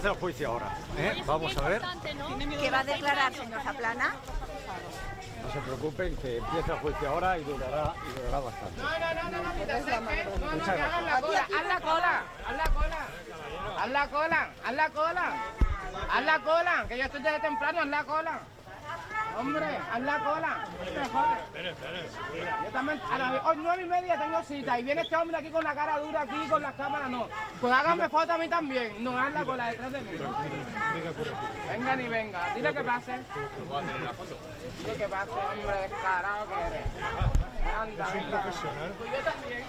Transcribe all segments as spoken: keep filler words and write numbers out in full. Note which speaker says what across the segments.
Speaker 1: empieza el juicio ahora. ¿eh? Vamos a ver.
Speaker 2: ¿Qué va a declarar, señor Zaplana?
Speaker 1: No se preocupen, que empieza el juicio ahora y durará, y durará bastante.
Speaker 3: No, no, no, no, no, que te acerques. No, no,
Speaker 1: Muchas
Speaker 3: que hagas la cola. Haz la cola, haz la cola. Haz la cola, haz la cola. Haz la cola, que yo estoy desde temprano, haz la cola. Hombre, haz la cola. Yo también, a las nueve y media tengo cita y viene este hombre aquí con la cara dura, aquí con las cámaras, no. Pues háganme foto a mí también, no, haz la cola detrás de mí. Venga ni venga, dile que pase. Dile que pase, hombre, descarado que eres. Anda, venga. Pues yo también.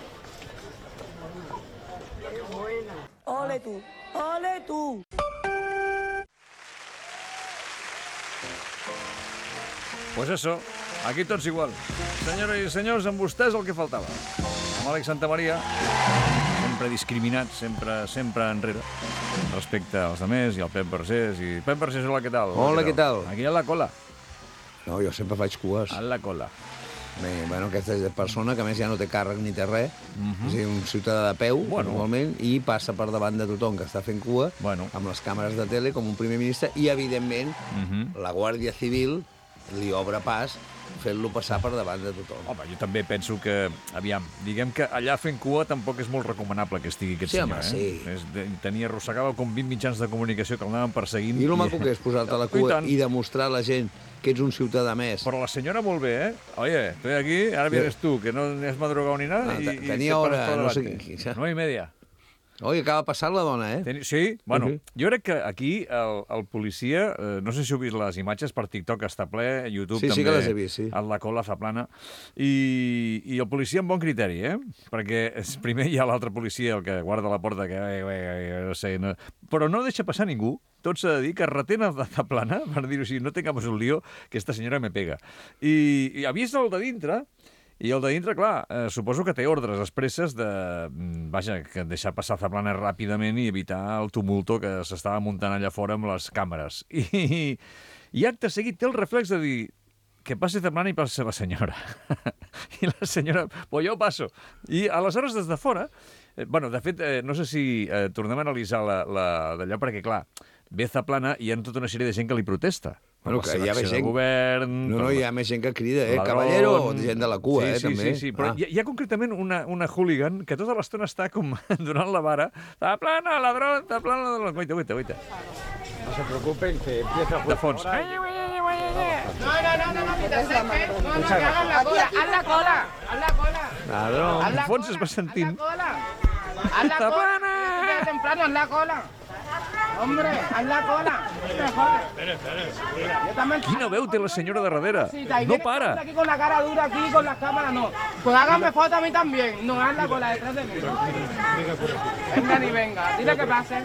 Speaker 2: Qué buena. Ole tú, ole tú.
Speaker 4: Pues eso, aquí tots igual. Senyores i senyors, amb vostès el que faltava. Amb Àlex Santamaria, sempre discriminat, sempre sempre enrere, respecte als altres i al Pep Vergés. I Pep Vergés, hola, què tal?
Speaker 5: Hola, què tal?
Speaker 4: Aquí a la cola.
Speaker 5: No, jo sempre faig cues.
Speaker 4: A la cola.
Speaker 5: Bé, bueno, aquesta persona, que a més ja no té càrrec ni té res,
Speaker 4: Mhm.
Speaker 5: és a dir, un ciutadà de peu,
Speaker 4: Bueno.
Speaker 5: normalment, i passa per davant de tothom que està fent cua,
Speaker 4: Bueno.
Speaker 5: amb les càmeres de tele, com un primer ministre, i, evidentment,
Speaker 4: Mhm.
Speaker 5: la Guàrdia Civil li obre pas fent-lo passar per davant de tothom.
Speaker 4: Home, jo també penso que, aviam, diguem que allà fent cua tampoc és molt recomanable que estigui aquest
Speaker 5: Sí,
Speaker 4: senyor,
Speaker 5: home,
Speaker 4: eh?
Speaker 5: sí.
Speaker 4: És de, tenia, arrossegava com vint mitjans de comunicació que l'anaven perseguint.
Speaker 5: I el maco que és posar-te a la
Speaker 4: I
Speaker 5: cua
Speaker 4: tant.
Speaker 5: i demostrar a la gent que ets un ciutadà més.
Speaker 4: Però la senyora molt bé, eh? Oye, estoy aquí, ahora vienes tú, que no has madrugado ni nada.
Speaker 5: Ah,
Speaker 4: y,
Speaker 5: te-
Speaker 4: y
Speaker 5: tenía
Speaker 4: te
Speaker 5: hora,
Speaker 4: paras por
Speaker 5: no sé
Speaker 4: delante.
Speaker 5: qué- qué-
Speaker 4: Nueve y media.
Speaker 5: Oi, acaba passant la dona, eh?
Speaker 4: Teni... Sí? Bueno,
Speaker 5: Sí, sí.
Speaker 4: jo crec que aquí el, el policia, eh, no sé si heu vist les imatges, per TikTok està ple, YouTube
Speaker 5: Sí,
Speaker 4: també.
Speaker 5: sí que les he vist, sí.
Speaker 4: A la cola fa plana. I, I el policia amb bon criteri, eh? Perquè és, primer hi ha l'altre policia, el que guarda la porta, que eh, eh, no sé, no... però no deixa passar ningú. Tot s'ha de dir que retén el de plana, per dir-ho així, no tengamos un lío, que esta senyora me pega. I, i ha vist el de dintre, i el de dintre, clar, eh, suposo que té ordres expresses de, mm, vaja, que deixar passar Zaplana ràpidament i evitar el tumulto que s'estava muntant allà fora amb les càmeres. I, i, i acte seguit té el reflex de dir que passi Zaplana i passi la senyora. I la senyora, pues jo passo. I aleshores, des de fora, eh, bueno, de fet, eh, no sé si eh, tornem a analitzar la, la, d'allò, perquè, clar, ve Zaplana i hi ha tota una sèrie de gent que li protesta.
Speaker 5: Bueno,
Speaker 4: Per la
Speaker 5: que
Speaker 4: seva
Speaker 5: hi ha
Speaker 4: acció
Speaker 5: més
Speaker 4: de
Speaker 5: gent-
Speaker 4: govern...
Speaker 5: No,
Speaker 4: per
Speaker 5: no,
Speaker 4: la-
Speaker 5: hi ha més gent que crida, eh?
Speaker 4: Ladrón.
Speaker 5: Caballero, gent de la cua,
Speaker 4: sí,
Speaker 5: eh,
Speaker 4: sí,
Speaker 5: també.
Speaker 4: Sí, sí, però
Speaker 5: Ah.
Speaker 4: hi, ha, hi ha concretament una, una hooligan que tota l'estona està com donant la vara. Zaplana, ladrón, Zaplana, ladrón. Guaita, guaita, guaita.
Speaker 1: No se preocupen, que empieza el
Speaker 4: De
Speaker 1: juicio
Speaker 4: fons.
Speaker 1: ahora.
Speaker 3: No, no, no, no, no, que te acerques. No, no, que hagas la cola, haz la cola. Haz la cola.
Speaker 5: Ladrón.
Speaker 3: Haz la
Speaker 4: En fons
Speaker 3: cola,
Speaker 4: es va sentint.
Speaker 3: Haz la cola. Haz la cola. Yo estoy desde temprano, haz la cola. Hombre, haz la cola. No te jodes. Yo también.
Speaker 4: Quina veu té la senyora de darrere?
Speaker 3: Cita, y
Speaker 4: No
Speaker 3: viene este hombre
Speaker 4: para.
Speaker 3: aquí con la cara dura, aquí con las cámaras, no. Pues háganme foto a mí también, no, haz la cola detrás de mí. Venga ni venga, dile que pase.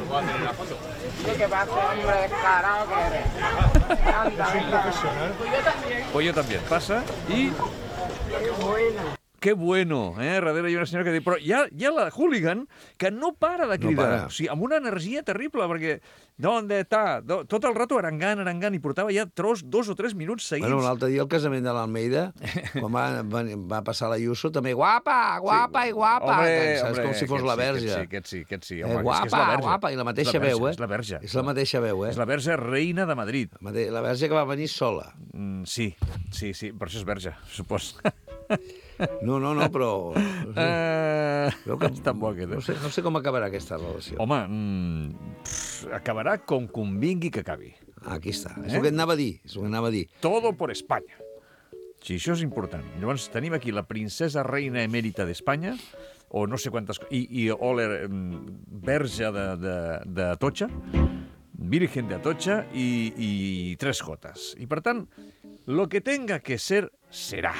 Speaker 3: Dile que pase, hombre, descarado que eres. Anda, venga. Pues yo también.
Speaker 4: Pues jo també. Passa i...
Speaker 2: Qué buena.
Speaker 4: Que bueno, eh? Darrere hi ha una senyora que diu... Però hi ha, hi ha la hooligan que no para de cridar.
Speaker 5: para.
Speaker 4: O sigui, amb una energia terrible, perquè... ¿Dónde está? Do- Tot el rato arengant, arengant, i portava ja tros, dos o tres minuts seguits.
Speaker 5: Bueno, l'altre dia al casament de l'Almeida, quan va, va, va passar l'Ayuso, també guapa, guapa i guapa.
Speaker 4: Hombre,
Speaker 5: Saps,
Speaker 4: hombre,
Speaker 5: com si fos
Speaker 4: aquest
Speaker 5: la
Speaker 4: sí,
Speaker 5: verge.
Speaker 4: Aquest sí, aquest sí, aquest sí.
Speaker 5: Eh,
Speaker 4: Home, és que és
Speaker 5: guapa,
Speaker 4: la verge.
Speaker 5: guapa, i la mateixa
Speaker 4: És la verge,
Speaker 5: veu, eh?
Speaker 4: És la verge.
Speaker 5: És la mateixa veu, eh?
Speaker 4: És la verge reina de Madrid.
Speaker 5: La mate- La verge que va venir sola.
Speaker 4: Mm, sí, sí, sí, per això és verge, supos.
Speaker 5: No, no, no, però... No sé,
Speaker 4: Uh,
Speaker 5: Veu que-
Speaker 4: és tan bo aquest.
Speaker 5: no
Speaker 4: eh?
Speaker 5: sé, no sé com acabarà aquesta relació.
Speaker 4: Home, mm, pff, acabarà com convingui que acabi.
Speaker 5: Aquí està. És
Speaker 4: Eh?
Speaker 5: el que et anava a dir. És el que et anava a dir.
Speaker 4: Todo por España. Sí, això és important. Llavors tenim aquí la princesa reina emèrita d'Espanya, o no sé quantes... I, i Oler, mm, verge de, de, de Atocha, virgen de Atocha i, i tres jotes. I per tant, lo que tenga que ser, serà.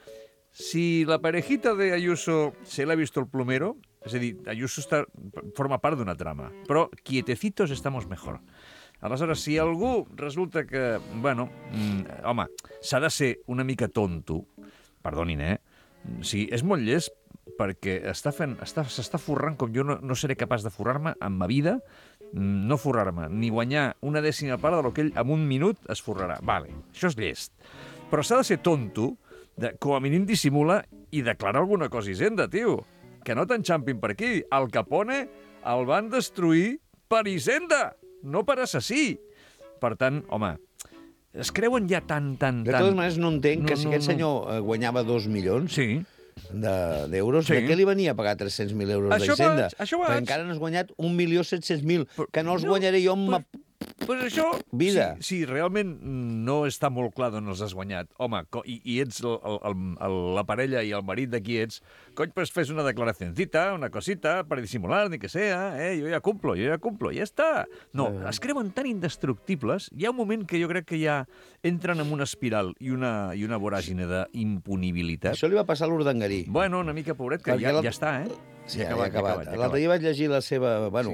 Speaker 4: Si la parejita de Ayuso se l'ha visto el plomero, és a dir, Ayuso està, forma part d'una trama, però quietecitos estamos mejor. Aleshores, si algú resulta que, bueno, mm, home, s'ha de ser una mica tonto, perdonin, eh? O sigui, és molt llest perquè està fent, està, s'està forrant com jo no, no seré capaç de forrar-me en ma vida, mm, no forrar-me, ni guanyar una dècima part de lo que ell en un minut es forrarà. Vale, això és llest. Però s'ha de ser tonto, de, com a mínim dissimula i declara alguna cosa Hisenda, tio. Que no t'enxampin per aquí. Al Capone el van destruir per Hisenda. no per assassí. Per tant, home, es creuen ja tant, tant,
Speaker 5: De
Speaker 4: tant...
Speaker 5: totes maneres, no entenc que
Speaker 4: No,
Speaker 5: si
Speaker 4: no,
Speaker 5: aquest
Speaker 4: no.
Speaker 5: senyor eh, guanyava dos milions
Speaker 4: Sí.
Speaker 5: de- d'euros,
Speaker 4: Sí.
Speaker 5: de què li venia a pagar tres-cents mil euros
Speaker 4: Això
Speaker 5: d'Hisenda?
Speaker 4: vaig, això
Speaker 5: Perquè
Speaker 4: vaig.
Speaker 5: encara no has guanyat un milió set-cents mil, que no els
Speaker 4: No,
Speaker 5: guanyaré jo amb...
Speaker 4: però-
Speaker 5: ma-
Speaker 4: Pues això,
Speaker 5: Vida.
Speaker 4: si, si realment no està molt clar d'on els has guanyat, home, co- i, i ets el, el, el, la parella i el marit de qui ets, cony, pues fes una declaracioncita, una cosita, para disimular, ni que sea, eh, jo ja cumplo, jo ja cumplo, ja està. No,
Speaker 5: Eh.
Speaker 4: es creuen tan indestructibles, hi ha un moment que jo crec que ja entren en una espiral i una, i una voràgine d'impunibilitat.
Speaker 5: Això li va passar a l'Urdangarí.
Speaker 4: Bueno, una mica pobret, que
Speaker 5: Perquè
Speaker 4: ja,
Speaker 5: la-
Speaker 4: ja està, eh?
Speaker 5: Sí, ja, ja, ha acabat. L'altre dia vaig llegir la seva... Bueno,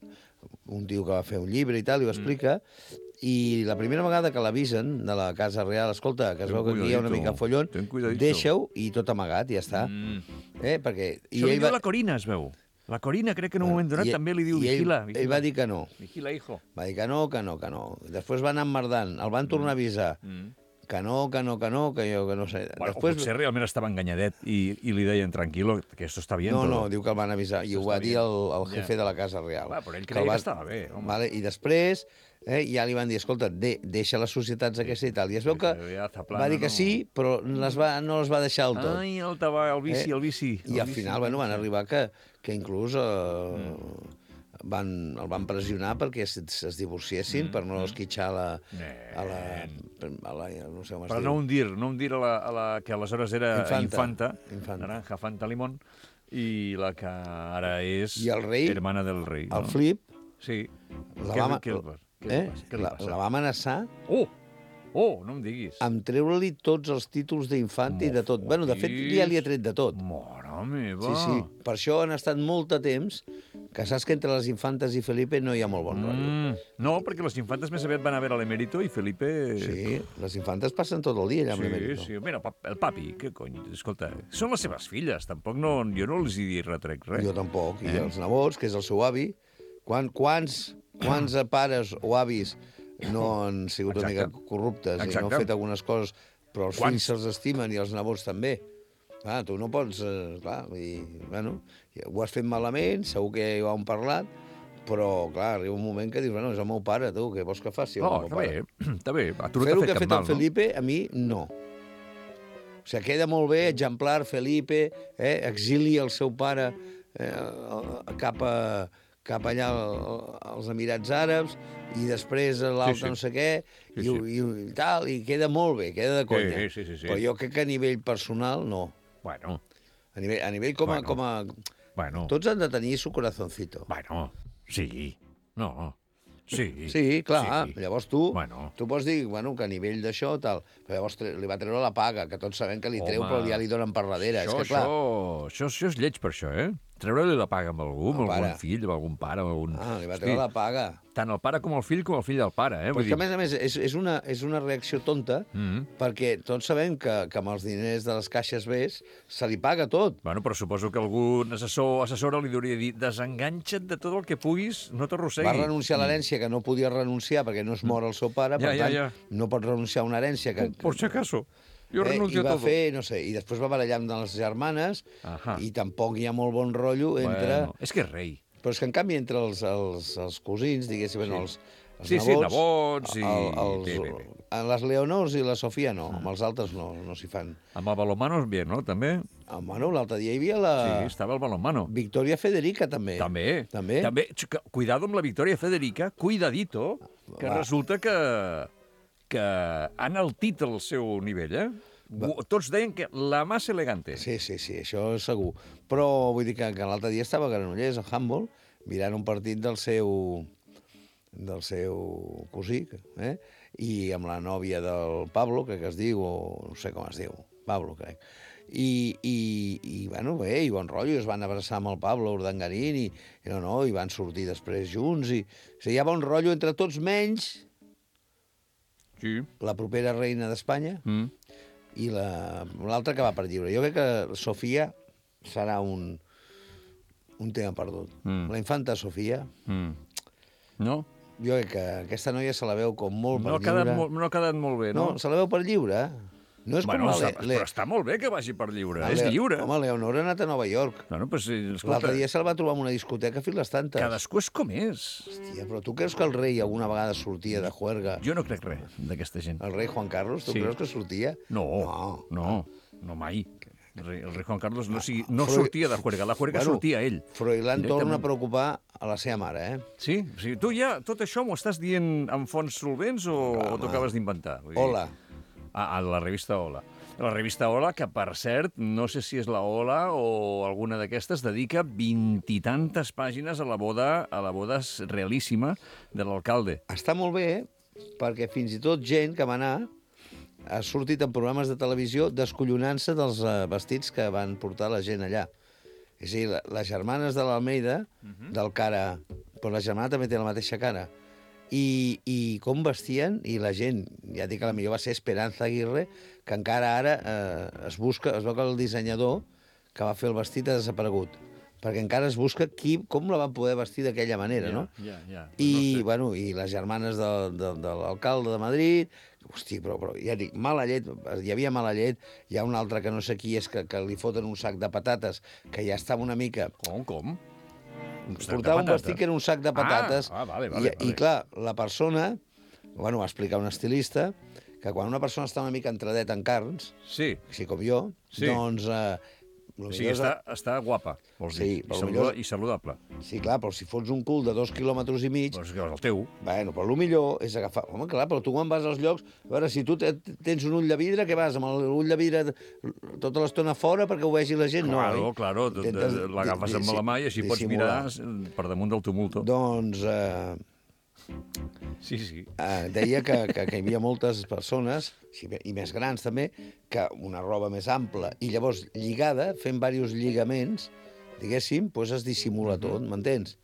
Speaker 5: un tio que va fer un llibre i tal, i ho explica, i la primera vegada que l'avisen de la Casa Real, escolta, que es
Speaker 4: Ten
Speaker 5: veu que aquí hi ha una
Speaker 4: cuidadito,
Speaker 5: mica follon,
Speaker 4: ten cuidadito.
Speaker 5: deixa-ho i tot amagat, ja està.
Speaker 4: Mm.
Speaker 5: Eh, perquè...
Speaker 4: Això li
Speaker 5: ell
Speaker 4: diu la Corina, es veu. La Corina crec que en un moment donat
Speaker 5: i-
Speaker 4: també li diu
Speaker 5: i ell-
Speaker 4: vigila,
Speaker 5: Ell,
Speaker 4: vigila.
Speaker 5: va dir que no.
Speaker 4: Vigila, hijo.
Speaker 5: Va dir que no, que no, que no. Després va anar emmerdant, el van tornar a avisar.
Speaker 4: Mm.
Speaker 5: Que no, que no, que no, que jo que no sé.
Speaker 4: Bueno,
Speaker 5: Després...
Speaker 4: potser realment estava enganyadet i, i li deien, tranquilo, que esto está bien.
Speaker 5: No,
Speaker 4: todo.
Speaker 5: no, diu que el van avisar. I
Speaker 4: Això
Speaker 5: ho va
Speaker 4: està
Speaker 5: dir
Speaker 4: bien.
Speaker 5: el, el jefe
Speaker 4: Ja.
Speaker 5: de la Casa Real.
Speaker 4: Va, però ell
Speaker 5: Que
Speaker 4: creia
Speaker 5: el
Speaker 4: que estava bé, home.
Speaker 5: Vale, I després eh, ja li van dir, escolta, de, deixa les societats aquestes i tal. I es veu que
Speaker 4: Ja zaplana,
Speaker 5: va dir que
Speaker 4: no?
Speaker 5: sí, però les va, no les va deixar del tot.
Speaker 4: Ai, el tabac, el bici,
Speaker 5: Eh?
Speaker 4: el bici.
Speaker 5: I
Speaker 4: el
Speaker 5: al
Speaker 4: bici.
Speaker 5: final, bueno, van arribar que, que inclús eh, van, el van pressionar perquè es, es divorciessin per no esquitxar la, a la, a la... no sé com es
Speaker 4: Per
Speaker 5: diu.
Speaker 4: no hundir, no hundir a la, a la que aleshores era
Speaker 5: Infanta.
Speaker 4: Infanta,
Speaker 5: Infanta.
Speaker 4: Naranja, Fanta, Limón, i la que ara és
Speaker 5: I el rei,
Speaker 4: hermana del rei.
Speaker 5: El
Speaker 4: no?
Speaker 5: Flip
Speaker 4: Sí.
Speaker 5: la
Speaker 4: Què,
Speaker 5: va,
Speaker 4: què, li passa? Què, li
Speaker 5: eh?
Speaker 4: passa? Què li
Speaker 5: la,
Speaker 4: passa?
Speaker 5: la va amenaçar
Speaker 4: Oh! Oh, no em diguis.
Speaker 5: amb treure-li tots els títols d'infanta i de tot. Bueno, de fet, ja li ha tret de tot.
Speaker 4: Mare meva.
Speaker 5: Sí, sí. Per això han estat molt de temps, que saps que entre les infantes i Felipe no hi ha molt bon rotllo.
Speaker 4: Mm, no, perquè les infantes més aviat van a veure l'Emérito i Felipe...
Speaker 5: Sí, les infantes passen tot el dia allà amb
Speaker 4: sí,
Speaker 5: l'Emérito.
Speaker 4: sí. Mira, pap- el papi, què cony? Escolta, són les seves filles, tampoc no, jo no els hi retrec res.
Speaker 5: Jo tampoc. I
Speaker 4: Eh?
Speaker 5: els nebots, que és el seu avi, quan, quants, quants pares o avis no han sigut una mica
Speaker 4: Exacte.
Speaker 5: corruptes i no
Speaker 4: Exacte.
Speaker 5: han fet algunes coses, però els
Speaker 4: Quants?
Speaker 5: fills se'ls estimen i els nebots també. Clar, tu no pots... Eh, clar, i, bueno, ho has fet malament, segur que ja ho hem parlat, però, clar, arriba un moment que dius, bueno, és el meu pare, tu, què vols que faci? el
Speaker 4: Oh,
Speaker 5: meu
Speaker 4: està
Speaker 5: pare?
Speaker 4: bé, està bé. A tu no
Speaker 5: Fer
Speaker 4: t'ha
Speaker 5: el que
Speaker 4: fet
Speaker 5: ha
Speaker 4: cap
Speaker 5: fet
Speaker 4: mal,
Speaker 5: el Felipe, a mi, no. O sigui, queda molt bé, exemplar, Felipe, eh, exilia el seu pare eh, cap, a, cap allà al- als Emirats Àrabs i després l'altre
Speaker 4: Sí, sí.
Speaker 5: no sé què,
Speaker 4: Sí,
Speaker 5: i,
Speaker 4: sí.
Speaker 5: i, i tal, i queda molt bé, queda de conya.
Speaker 4: Sí, sí, sí, sí.
Speaker 5: Però jo crec que a nivell personal, no.
Speaker 4: no? Bueno,
Speaker 5: A nivell, a nivell com a...
Speaker 4: Bueno.
Speaker 5: Com a
Speaker 4: bueno,
Speaker 5: tots han de tenir su corazoncito.
Speaker 4: bueno, sí, no, sí.
Speaker 5: Sí, clar.
Speaker 4: sí.
Speaker 5: Llavors tu,
Speaker 4: Bueno.
Speaker 5: tu pots dir bueno, que a nivell d'això, tal, però llavors tre- li va treure la paga, que tots sabem que li treu,
Speaker 4: Home.
Speaker 5: però ja li donen per darrere.
Speaker 4: Això,
Speaker 5: és que, clar,
Speaker 4: això, això, això és lleig per això, eh? Treure-li la paga amb algú, amb
Speaker 5: Al
Speaker 4: algun
Speaker 5: pare.
Speaker 4: fill, amb algun pare, amb algun...
Speaker 5: ah, li va
Speaker 4: Hosti,
Speaker 5: treure la paga.
Speaker 4: Tant el pare com el fill, com el fill del pare, eh?
Speaker 5: Però
Speaker 4: Vull
Speaker 5: és que, a
Speaker 4: dir...
Speaker 5: més a més, és, és, una, és una reacció tonta,
Speaker 4: Mm.
Speaker 5: perquè tots sabem que, que amb els diners de les caixes B se li paga tot.
Speaker 4: Bueno, però suposo que algun assessor assessora li hauria dit desenganxa't de tot el que puguis, no t'arrossegui.
Speaker 5: Va renunciar a l'herència que no podia renunciar perquè no es mor el seu pare, per
Speaker 4: Ja, ja,
Speaker 5: tant,
Speaker 4: ja.
Speaker 5: no pot renunciar a una herència que...
Speaker 4: Por si acaso. Jo
Speaker 5: eh,
Speaker 4: renuncio
Speaker 5: I va
Speaker 4: a todo.
Speaker 5: fer, no sé, i després va barallar amb les germanes
Speaker 4: Ahà.
Speaker 5: i tampoc hi ha molt bon rotllo entre...
Speaker 4: Bueno, és que és rei.
Speaker 5: Però és que, en canvi, entre els, els, els cosins, diguéssim, sí. els, els
Speaker 4: Sí,
Speaker 5: nebots...
Speaker 4: sí, nebots i-
Speaker 5: el, els,
Speaker 4: bé, bé, bé.
Speaker 5: en les Leonors i la Sofia no, amb els altres no, no s'hi fan.
Speaker 4: Amb el balonmano és bien, no? També?
Speaker 5: Ah, bueno, l'altre dia hi havia la
Speaker 4: Sí, estava el balonmano.
Speaker 5: Victoria Federica, també.
Speaker 4: També.
Speaker 5: També?
Speaker 4: També. Xica, cuidado amb la Victoria Federica, cuidadito, que
Speaker 5: Va.
Speaker 4: resulta que, que ha enaltit el seu nivell, eh? Va. Tots deien que la més elegante.
Speaker 5: Sí, sí, sí, això és segur. Però vull dir que, que l'altre dia estava a Granollers, a Humboldt, mirant un partit del seu del seu cosí, eh? I amb la nòvia del Pablo, crec que es diu, o no sé com es diu, Pablo, crec. I, i, i bueno, bé, i bon rotllo, es van abraçar amb el Pablo Urdangarín i, i no, no, i van sortir després junts i o sigui, hi ha bon rotllo entre tots menys
Speaker 4: Sí.
Speaker 5: la propera reina d'Espanya
Speaker 4: Mm.
Speaker 5: i la- l'altra que va per lliure. Jo crec que Sofia serà un, un tema perdut.
Speaker 4: Mm.
Speaker 5: La infanta Sofia,
Speaker 4: Mm. No?
Speaker 5: jo crec que aquesta noia se la veu com molt
Speaker 4: No ha,
Speaker 5: per
Speaker 4: quedat
Speaker 5: lliure.
Speaker 4: molt, no ha quedat molt bé, no?
Speaker 5: No, se la veu per lliure. No és
Speaker 4: Bueno,
Speaker 5: com
Speaker 4: està,
Speaker 5: la... Le...
Speaker 4: però està molt bé que vagi per lliure,
Speaker 5: la
Speaker 4: és
Speaker 5: Le-
Speaker 4: lliure.
Speaker 5: Home, Leonor ha anat a Nova York.
Speaker 4: Bueno, pues, eh, escolta,
Speaker 5: L'altre dia se'l va trobar en una discoteca a les tantes.
Speaker 4: cadascú és com és.
Speaker 5: Hòstia, però tu creus que el rei alguna vegada sortia de juerga?
Speaker 4: Jo no crec res d'aquesta gent.
Speaker 5: El rei Juan Carlos, tu
Speaker 4: Sí.
Speaker 5: creus que sortia?
Speaker 4: No,
Speaker 5: No.
Speaker 4: no, no mai. El rei, el rei Juan Carlos no, sigui, no
Speaker 5: Freud-
Speaker 4: sortia de juerga, la juerga
Speaker 5: Bueno,
Speaker 4: sortia ell.
Speaker 5: Froilán
Speaker 4: Directament.
Speaker 5: torna a preocupar a la seva mare, eh?
Speaker 4: Sí? O sigui, tu ja tot això m'ho estàs dient amb fonts solvents o, o t'ho acabes d'inventar? Vull dir-
Speaker 5: Hola.
Speaker 4: A, a la revista Hola. La revista Hola, que per cert, no sé si és la Hola o alguna d'aquestes, dedica vint i tantes pàgines a la boda, a la boda realíssima de l'alcalde.
Speaker 5: Està molt bé, perquè fins i tot gent que va anar ha sortit en programes de televisió descollonant-se dels eh, vestits que van portar la gent allà. És a dir, la, les germanes de l'Almeida, uh -huh. del cara... Però la germana també té la mateixa cara. I, I com vestien, i la gent, ja dic que la millor va ser Esperanza Aguirre, que encara ara eh, es busca, es veu que el dissenyador que va fer el vestit ha desaparegut. Perquè encara es busca qui, com la van poder vestir d'aquella manera, no?
Speaker 4: Ja, ja.
Speaker 5: I,
Speaker 4: no sé.
Speaker 5: bueno, i les germanes de, de, de l'alcalde de Madrid... Hosti, però, però ja dic, mala llet, hi havia mala llet, hi ha un altre que no sé qui és, que, que li foten un sac de patates, que ja estava una mica...
Speaker 4: Com, com? Un sac de
Speaker 5: Portava un
Speaker 4: patates?
Speaker 5: vestit que era un sac de patates,
Speaker 4: Ah, ah, vale, vale,
Speaker 5: i,
Speaker 4: vale.
Speaker 5: i clar, la persona, bueno, va explicar un estilista, que quan una persona està una mica entradeta en carns,
Speaker 4: Sí,
Speaker 5: així com jo,
Speaker 4: Sí.
Speaker 5: doncs... Eh,
Speaker 4: o sigui, està, està guapa, vols dir,
Speaker 5: Sí,
Speaker 4: i,
Speaker 5: però
Speaker 4: saluda,
Speaker 5: millor-
Speaker 4: i saludable.
Speaker 5: Sí, clar, però si fots un cul de dos quilòmetres i mig,
Speaker 4: Doncs que és el teu.
Speaker 5: bueno, però el millor és agafar... Home, clar, però tu quan vas als llocs... A veure, si tu te- tens un ull de vidre, què vas? Amb l'ull de vidre tota l'estona fora perquè ho vegi la gent?
Speaker 4: Claro,
Speaker 5: no, oi?
Speaker 4: claro, t-
Speaker 5: Intentes
Speaker 4: t- l'agafes
Speaker 5: di-
Speaker 4: amb la mà i així pots
Speaker 5: dissimular.
Speaker 4: mirar per damunt del tumulto.
Speaker 5: Doncs eh,
Speaker 4: Sí, sí.
Speaker 5: eh, deia que, que, que hi havia moltes persones, sí, i més grans també, que una roba més ampla, i llavors lligada, fent diversos lligaments, diguéssim, doncs es dissimula tot, m'entens?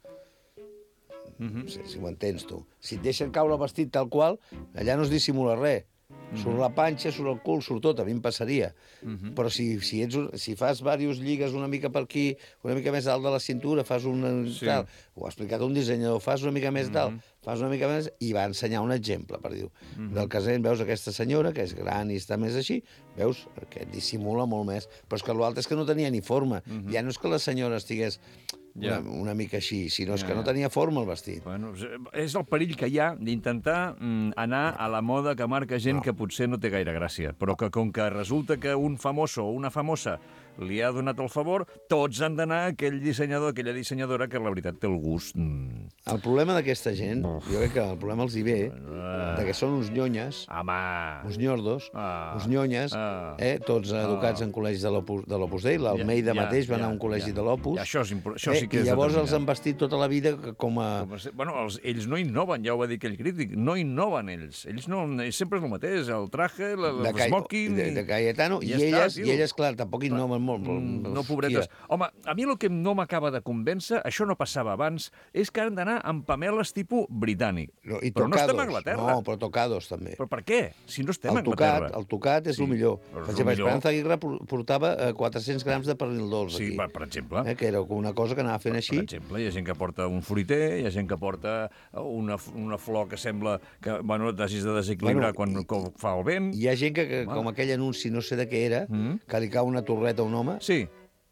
Speaker 4: Mhm.
Speaker 5: Si, si ho entens, tu. Si et deixen caure el vestit tal qual, allà no es dissimula res. Surt la panxa, surt el cul, surt tot, a mi em passaria. Però si, si, ets, un- si fas diversos lligues una mica per aquí, una mica més alt de la cintura, fas un
Speaker 4: Sí.
Speaker 5: tal, ho ha explicat un dissenyador, fas una mica més dalt, fas una mica més, i va ensenyar un exemple, per dir-ho. Del casament veus aquesta senyora, que és gran i està més així, veus que dissimula molt més. Però és que l'altre és que no tenia ni forma. Ja no és que la senyora estigués una,
Speaker 4: Ja.
Speaker 5: una mica així, sinó és
Speaker 4: Ja,
Speaker 5: que no
Speaker 4: ja.
Speaker 5: tenia forma el vestit.
Speaker 4: Bueno, és el perill que hi ha d'intentar mm, anar a la moda que marca gent
Speaker 5: No.
Speaker 4: que potser no té gaire gràcia, però que com que resulta que un famoso o una famosa li ha donat el favor, tots han d'anar a aquell dissenyador, aquella dissenyadora que la veritat té el gust... Mm.
Speaker 5: El problema d'aquesta gent, jo crec que el problema els hi ve, de que són uns nyonyes,
Speaker 4: Home!
Speaker 5: uns nyordos,
Speaker 4: Ah.
Speaker 5: uns nyonyes,
Speaker 4: Ah.
Speaker 5: eh, tots educats en col·legis de l'Opus de l'Opus Dei. L'Almeida
Speaker 4: Ja, ja,
Speaker 5: mateix va anar a
Speaker 4: ja,
Speaker 5: un col·legi
Speaker 4: ja.
Speaker 5: de l'Opus.
Speaker 4: I això és impor- això
Speaker 5: eh,
Speaker 4: sí que és
Speaker 5: I llavors els
Speaker 4: determinant.
Speaker 5: han vestit tota la vida com a...
Speaker 4: Com a ser- Bueno, els, ells no innoven, ja ho va dir aquell crític, no innoven ells. Ells no, ells sempre és el mateix, el traje, la,
Speaker 5: de,
Speaker 4: el
Speaker 5: Cay-
Speaker 4: smoking...
Speaker 5: de, de Cayetano,
Speaker 4: i
Speaker 5: i,
Speaker 4: ja està,
Speaker 5: elles,
Speaker 4: tio.
Speaker 5: i elles, clar, tampoc innoven molt. Però,
Speaker 4: Mm, no,
Speaker 5: hòstia.
Speaker 4: pobretes. Home, a mi el que no m'acaba de convèncer, això no passava abans, és que han d'anar amb pameles tipus britànic.
Speaker 5: No, i
Speaker 4: però no
Speaker 5: tocados.
Speaker 4: estem a Anglaterra.
Speaker 5: No, però tocados, també.
Speaker 4: Però per què? Si no estem a
Speaker 5: El tocat,
Speaker 4: Anglaterra.
Speaker 5: el tocat és
Speaker 4: Sí,
Speaker 5: el millor.
Speaker 4: però és
Speaker 5: Per
Speaker 4: el
Speaker 5: exemple,
Speaker 4: millor.
Speaker 5: Esperanza Aguirre por- portava eh, quatre-cents grams de pernil dolç
Speaker 4: Sí,
Speaker 5: aquí.
Speaker 4: per, per exemple.
Speaker 5: Eh, que era una cosa que anava fent així.
Speaker 4: Per exemple, hi ha gent que porta un fruiter, hi ha gent que porta una, una flor que sembla que, bueno, t'hagis de desequilibrar
Speaker 5: Bueno,
Speaker 4: quan, quan fa el vent.
Speaker 5: Hi ha gent que, que
Speaker 4: Home.
Speaker 5: com aquell anunci, no sé de què era,
Speaker 4: Mm.
Speaker 5: que li cau una torreta a un home,
Speaker 4: Sí,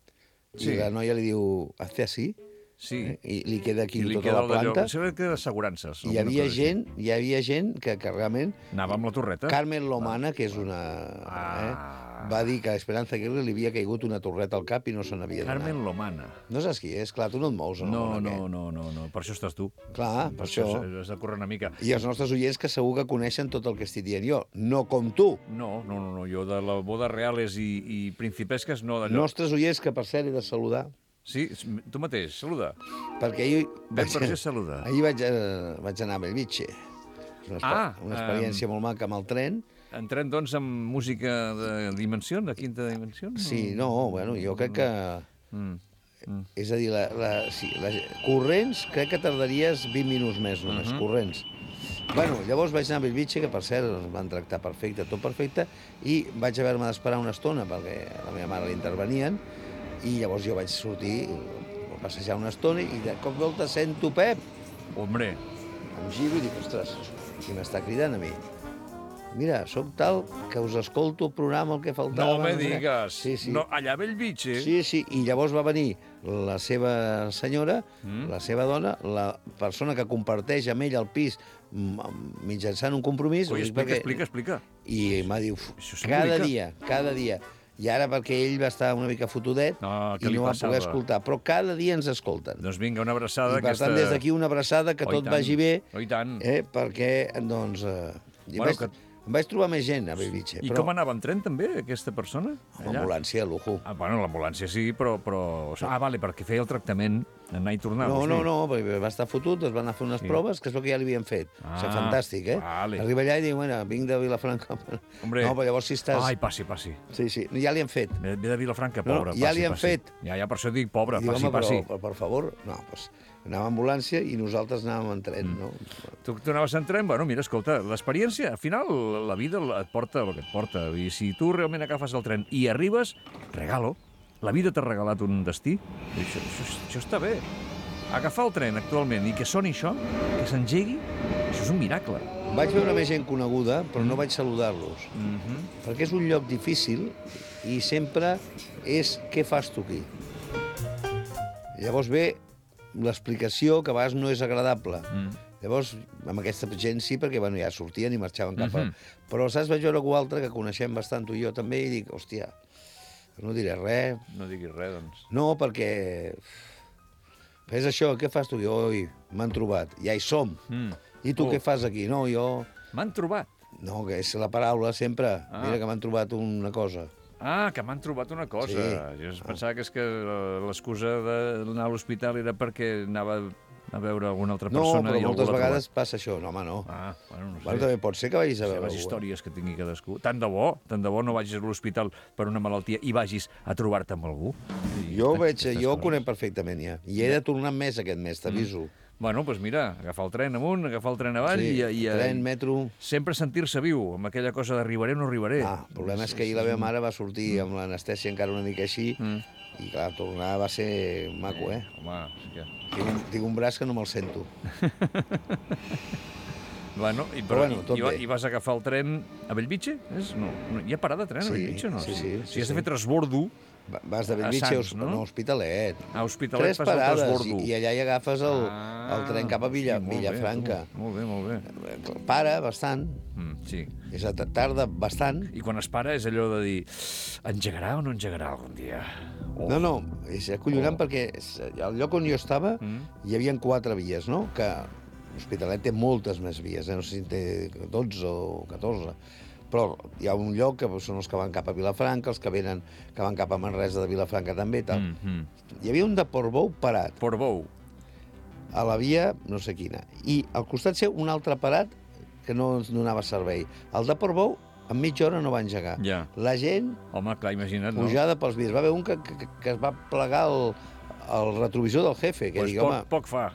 Speaker 5: i
Speaker 4: sí.
Speaker 5: la noia li diu, hazte así,
Speaker 4: sí.
Speaker 5: eh, i li queda aquí
Speaker 4: I li
Speaker 5: tota
Speaker 4: queda
Speaker 5: la
Speaker 4: el d'allò.
Speaker 5: planta.
Speaker 4: Sembla que d'assegurances.
Speaker 5: I hi
Speaker 4: alguna
Speaker 5: havia
Speaker 4: cosa així.
Speaker 5: gent, hi havia gent que, que realment...
Speaker 4: Anava amb la torreta.
Speaker 5: Carmen Lomana, que és una...
Speaker 4: Ah.
Speaker 5: Eh, va dir que a Esperanza Aguirre li havia caigut una torreta al cap i no se n'havia d'anar.
Speaker 4: Carmen Lomana.
Speaker 5: No saps qui és? Clar, tu no et mous en el
Speaker 4: No,
Speaker 5: món
Speaker 4: no,
Speaker 5: aquest.
Speaker 4: no, no, no. Per això estàs tu.
Speaker 5: Clar, per això.
Speaker 4: Has, has de córrer una mica.
Speaker 5: I els nostres oients que segur que coneixen tot el que estic dient jo. No com tu.
Speaker 4: No, no, no, no. Jo de la boda reales i, i principesques no d'allò.
Speaker 5: Nostres oients que, per cert, he de saludar,
Speaker 4: Sí, tu mateix, saluda.
Speaker 5: perquè ahir...
Speaker 4: Ben per ser saludar.
Speaker 5: Ahir vaig, eh, vaig anar a Bellvitge. És una,
Speaker 4: Ah,
Speaker 5: una experiència molt maca amb el tren.
Speaker 4: Entrem, doncs, amb música de dimensió, de quinta dimensió?
Speaker 5: Sí, no, bueno, jo crec que...
Speaker 4: Mm. Mm.
Speaker 5: És a dir, la, la, sí, la, corrents crec que tardaries vint minuts més només, uh
Speaker 4: Mhm.
Speaker 5: -huh. corrents. Bueno, llavors vaig anar a Bellvitge, que per cert ens van tractar perfecte, tot perfecte, i vaig haver-me d'esperar una estona perquè a la meva mare l'intervenien, i llavors jo vaig sortir, a passejar una estona, i de cop volta sento Pep.
Speaker 4: Hombre,
Speaker 5: Em giro i dic, ostres, qui m'està cridant a mi? mira, sóc tal que us escolto el programa, el que faltava.
Speaker 4: No me
Speaker 5: sé què.
Speaker 4: digues.
Speaker 5: Sí, sí.
Speaker 4: No, allà a Bellvitge?
Speaker 5: Sí, sí, i llavors va venir la seva senyora, mm. la seva dona, la persona que comparteix amb ell el pis mm, mitjançant un compromís.
Speaker 4: Ui,
Speaker 5: ho dic
Speaker 4: explica,
Speaker 5: perquè-
Speaker 4: explica, explica.
Speaker 5: I m'ha dit,
Speaker 4: Això
Speaker 5: cada
Speaker 4: s'embolica.
Speaker 5: dia, cada dia. I ara perquè ell va estar una mica fotudet
Speaker 4: No, què
Speaker 5: i
Speaker 4: li
Speaker 5: no va
Speaker 4: passava?
Speaker 5: poder escoltar, però cada dia ens escolten.
Speaker 4: Doncs vinga, una abraçada.
Speaker 5: I per
Speaker 4: aquesta...
Speaker 5: tant, des d'aquí una abraçada, que
Speaker 4: Oh, i
Speaker 5: tot
Speaker 4: tant.
Speaker 5: vagi bé,
Speaker 4: Oh, i tant.
Speaker 5: eh, perquè, doncs, eh,
Speaker 4: Bueno,
Speaker 5: vaig,
Speaker 4: que-
Speaker 5: em vaig trobar més gent a Bellvitge.
Speaker 4: I com anava en tren, també, aquesta persona?
Speaker 5: Amb ambulància, lujo.
Speaker 4: Ah, bueno, l'ambulància sí, però... però... Ah, vale, perquè feia el tractament, anar i tornar.
Speaker 5: No,
Speaker 4: vols
Speaker 5: no,
Speaker 4: dir?
Speaker 5: no, perquè va estar fotut, es van anar a fer unes
Speaker 4: Sí.
Speaker 5: proves, que és el que ja li havien fet.
Speaker 4: Ah,
Speaker 5: o sigui, fantàstic, eh?
Speaker 4: vale.
Speaker 5: Arriba allà i diu, bueno, vinc de Vilafranca.
Speaker 4: Hombre.
Speaker 5: No, però llavors si estàs...
Speaker 4: Ai, passi, passi.
Speaker 5: Sí, sí, ja li han fet.
Speaker 4: Ve ve de Vilafranca,
Speaker 5: No,
Speaker 4: pobre,
Speaker 5: ja
Speaker 4: passi,
Speaker 5: li han
Speaker 4: passi.
Speaker 5: fet.
Speaker 4: Ja, ja, per això dic, pobre,
Speaker 5: I diu,
Speaker 4: passi,
Speaker 5: home,
Speaker 4: passi.
Speaker 5: però, per favor, no, doncs anava a ambulància i nosaltres anàvem en tren, no?
Speaker 4: Tu, tu anaves en tren, bueno, mira, escolta, l'experiència, al final, la vida et porta el que et porta. I si tu realment agafes el tren i arribes, regalo. La vida t'ha regalat un destí. I això, això, això està bé. Agafar el tren actualment i que soni això, que s'engegui, això és un miracle.
Speaker 5: Vaig veure més gent coneguda, però no vaig saludar-los.
Speaker 4: Mm -hmm.
Speaker 5: Perquè és un lloc difícil i sempre és què fas tu aquí. Llavors ve l'explicació, que a vegades no és agradable.
Speaker 4: Mm.
Speaker 5: Llavors, amb aquesta gent sí, perquè bueno, ja sortien i marxaven cap a...
Speaker 4: Mhm.
Speaker 5: Però saps, vaig veure algú altre que coneixem bastant tu i jo també i dic, hòstia, no diré res.
Speaker 4: No diguis res, doncs.
Speaker 5: No, perquè... És això, què fas tu? Jo, oi, m'han trobat, ja hi som.
Speaker 4: Mm.
Speaker 5: I tu
Speaker 4: Oh.
Speaker 5: què fas aquí? No, jo...
Speaker 4: M'han trobat.
Speaker 5: No, que és la paraula sempre.
Speaker 4: Ah.
Speaker 5: Mira que m'han trobat una cosa.
Speaker 4: Ah, que m'han trobat una cosa.
Speaker 5: Sí.
Speaker 4: Jo pensava que és que eh, l'excusa d'anar a l'hospital era perquè anava a veure alguna altra
Speaker 5: No,
Speaker 4: persona
Speaker 5: però
Speaker 4: i algú
Speaker 5: moltes
Speaker 4: l'ha
Speaker 5: vegades passa això. No, home, no.
Speaker 4: trobat. Ah, bueno, no sé.
Speaker 5: Bueno, també pot ser que vagis a
Speaker 4: Sí,
Speaker 5: veure
Speaker 4: les
Speaker 5: algú.
Speaker 4: històries que tingui cadascú. Tant de bo, tant de bo no vagis a l'hospital per una malaltia i vagis a trobar-te amb algú. I
Speaker 5: Jo,
Speaker 4: aquestes
Speaker 5: veig,
Speaker 4: coses.
Speaker 5: jo ho conec perfectament, ja. I he de tornar més aquest mes, t'aviso.
Speaker 4: Bueno, doncs mira, agafar el tren amunt, agafar el tren avall
Speaker 5: Sí,
Speaker 4: i, i,
Speaker 5: tren, metro...
Speaker 4: sempre sentir-se viu, amb aquella cosa d'arribaré o no arribaré.
Speaker 5: Ah, el problema és que ahir la meva mare va sortir amb l'anestèsia encara una mica així
Speaker 4: Mm.
Speaker 5: i, clar, tornar va ser maco, eh?
Speaker 4: Home, sí que...
Speaker 5: Tinc un, tinc un braç que no me'l sento.
Speaker 4: Bueno, i,
Speaker 5: Però
Speaker 4: però,
Speaker 5: bueno, tot
Speaker 4: i, i,
Speaker 5: bé.
Speaker 4: i vas agafar el tren a Bellvitge? És? No, no, hi ha parada de tren a
Speaker 5: Sí,
Speaker 4: Bellvitge, no?
Speaker 5: sí, sí,
Speaker 4: Si
Speaker 5: sí,
Speaker 4: has de
Speaker 5: sí.
Speaker 4: fer transbordo
Speaker 5: Va- Vas de
Speaker 4: A
Speaker 5: Bellvitge a,
Speaker 4: Sants,
Speaker 5: no?
Speaker 4: no?
Speaker 5: a Hospitalet.
Speaker 4: a Hospitalet,
Speaker 5: Tres
Speaker 4: fas el
Speaker 5: parades
Speaker 4: transbordo.
Speaker 5: i, i allà hi agafes el,
Speaker 4: Ah,
Speaker 5: el tren cap a Villa,
Speaker 4: sí, molt bé,
Speaker 5: Villafranca.
Speaker 4: tu. Molt bé, molt bé.
Speaker 5: Para bastant,
Speaker 4: Mm, sí.
Speaker 5: és a tarda bastant.
Speaker 4: I quan es para és allò de dir engegarà o no engegarà algun dia? Oh.
Speaker 5: No, no, és acollonant
Speaker 4: Oh.
Speaker 5: perquè és- al lloc on jo estava
Speaker 4: Mm.
Speaker 5: hi havia quatre vies, no? Que l'Hospitalet té moltes més vies, eh? No sé si en té dotze o catorze. Però hi ha un lloc que són els que van cap a Vilafranca, els que venen que van cap a Manresa de Vilafranca també i tal.
Speaker 4: Mm -hmm.
Speaker 5: Hi havia un de Portbou parat,
Speaker 4: Portbou.
Speaker 5: a la via no sé quina. I al costat seu un altre parat que no ens donava servei. El de Portbou en mitja hora no va engegar.
Speaker 4: Ja.
Speaker 5: La gent
Speaker 4: Home, clar, imagina't, no?
Speaker 5: pujada pels vidres. Va haver un que, que, que es va plegar el, el retrovisor del jefe, que
Speaker 4: Pues
Speaker 5: dic,
Speaker 4: poc,
Speaker 5: home...
Speaker 4: poc fa.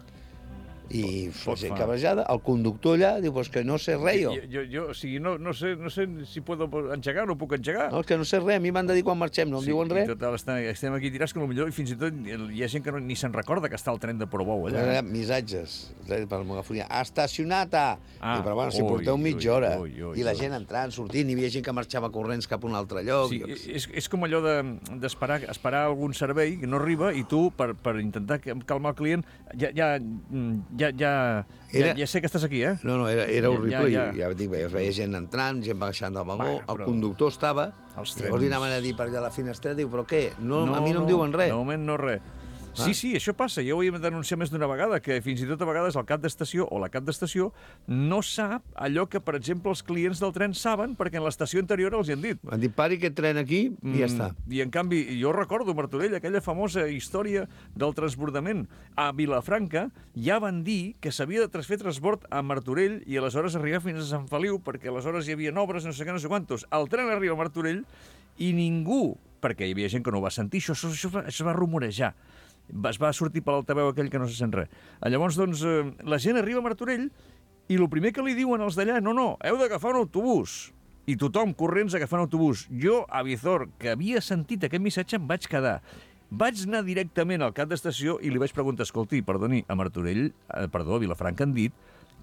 Speaker 5: I la
Speaker 4: Poc
Speaker 5: gent
Speaker 4: fa.
Speaker 5: cabrejada, el conductor allà diu, pues que no sé res jo.
Speaker 4: Jo, jo, jo, o sigui, no, no, sé, no sé si puedo engegar o no puc engegar.
Speaker 5: No, és que no sé res, a mi m'han de dir quan marxem, no em diuen
Speaker 4: i
Speaker 5: res.
Speaker 4: Total, estem, estem aquí tirats que potser i fins i tot hi ha gent que no, ni se'n recorda que està el tren de Portbou allà.
Speaker 5: Allà, missatges, per megafonia, estacionata!
Speaker 4: Ah,
Speaker 5: I, però bueno, si
Speaker 4: ui,
Speaker 5: porteu mitja
Speaker 4: ui,
Speaker 5: hora,
Speaker 4: ui, ui,
Speaker 5: i la
Speaker 4: ui.
Speaker 5: gent entrant, sortint, hi havia gent que marxava corrents cap a un altre lloc.
Speaker 4: Sí,
Speaker 5: jo què sé.
Speaker 4: és, és com allò de- d'esperar de, esperar algun servei que no arriba i tu, per, per intentar que- calmar el client, ja, ja, ja, ja,
Speaker 5: Era-
Speaker 4: ja, ja sé que estàs aquí, eh?
Speaker 5: No, no, era, era
Speaker 4: Ja-
Speaker 5: horrible.
Speaker 4: ja-
Speaker 5: Ja, ja. ja dic, es veia gent entrant, gent baixant del vagó,
Speaker 4: Bueno,
Speaker 5: el
Speaker 4: però-
Speaker 5: conductor estava,
Speaker 4: Els
Speaker 5: llavors li
Speaker 4: trens-
Speaker 5: anaven a dir per allà a la finestreta, diu, però què? No, a mi no, em diuen res.
Speaker 4: De moment no res. Sí, sí, això passa. Jo ho he denunciat més d'una vegada, que fins i tot a vegades el cap d'estació o la cap d'estació no sap allò que, per exemple, els clients del tren saben perquè en l'estació anterior els hi han dit.
Speaker 5: Han dit, pari aquest tren aquí i ja està.
Speaker 4: I, en canvi, jo recordo, Martorell, aquella famosa història del transbordament. A Vilafranca ja van dir que s'havia de trans- fer transbord a Martorell i aleshores arribar fins a Sant Feliu perquè aleshores hi havia obres, no sé què, no sé quantos. El tren arriba a Martorell i ningú, perquè hi havia gent que no ho va sentir, això, això, això, va, això va rumorejar. Va- Es va sortir per l'altaveu aquell que no se sent res. Llavors, doncs, eh, la gent arriba a Martorell i el primer que li diuen els d'allà, no, no, heu d'agafar un autobús. I tothom corrents agafant autobús. Jo, a Vizor, que havia sentit aquest missatge, em vaig quedar. Vaig anar directament al cap d'estació i li vaig preguntar, escolti, perdoni, a Martorell, eh, perdó, a Vilafranca han dit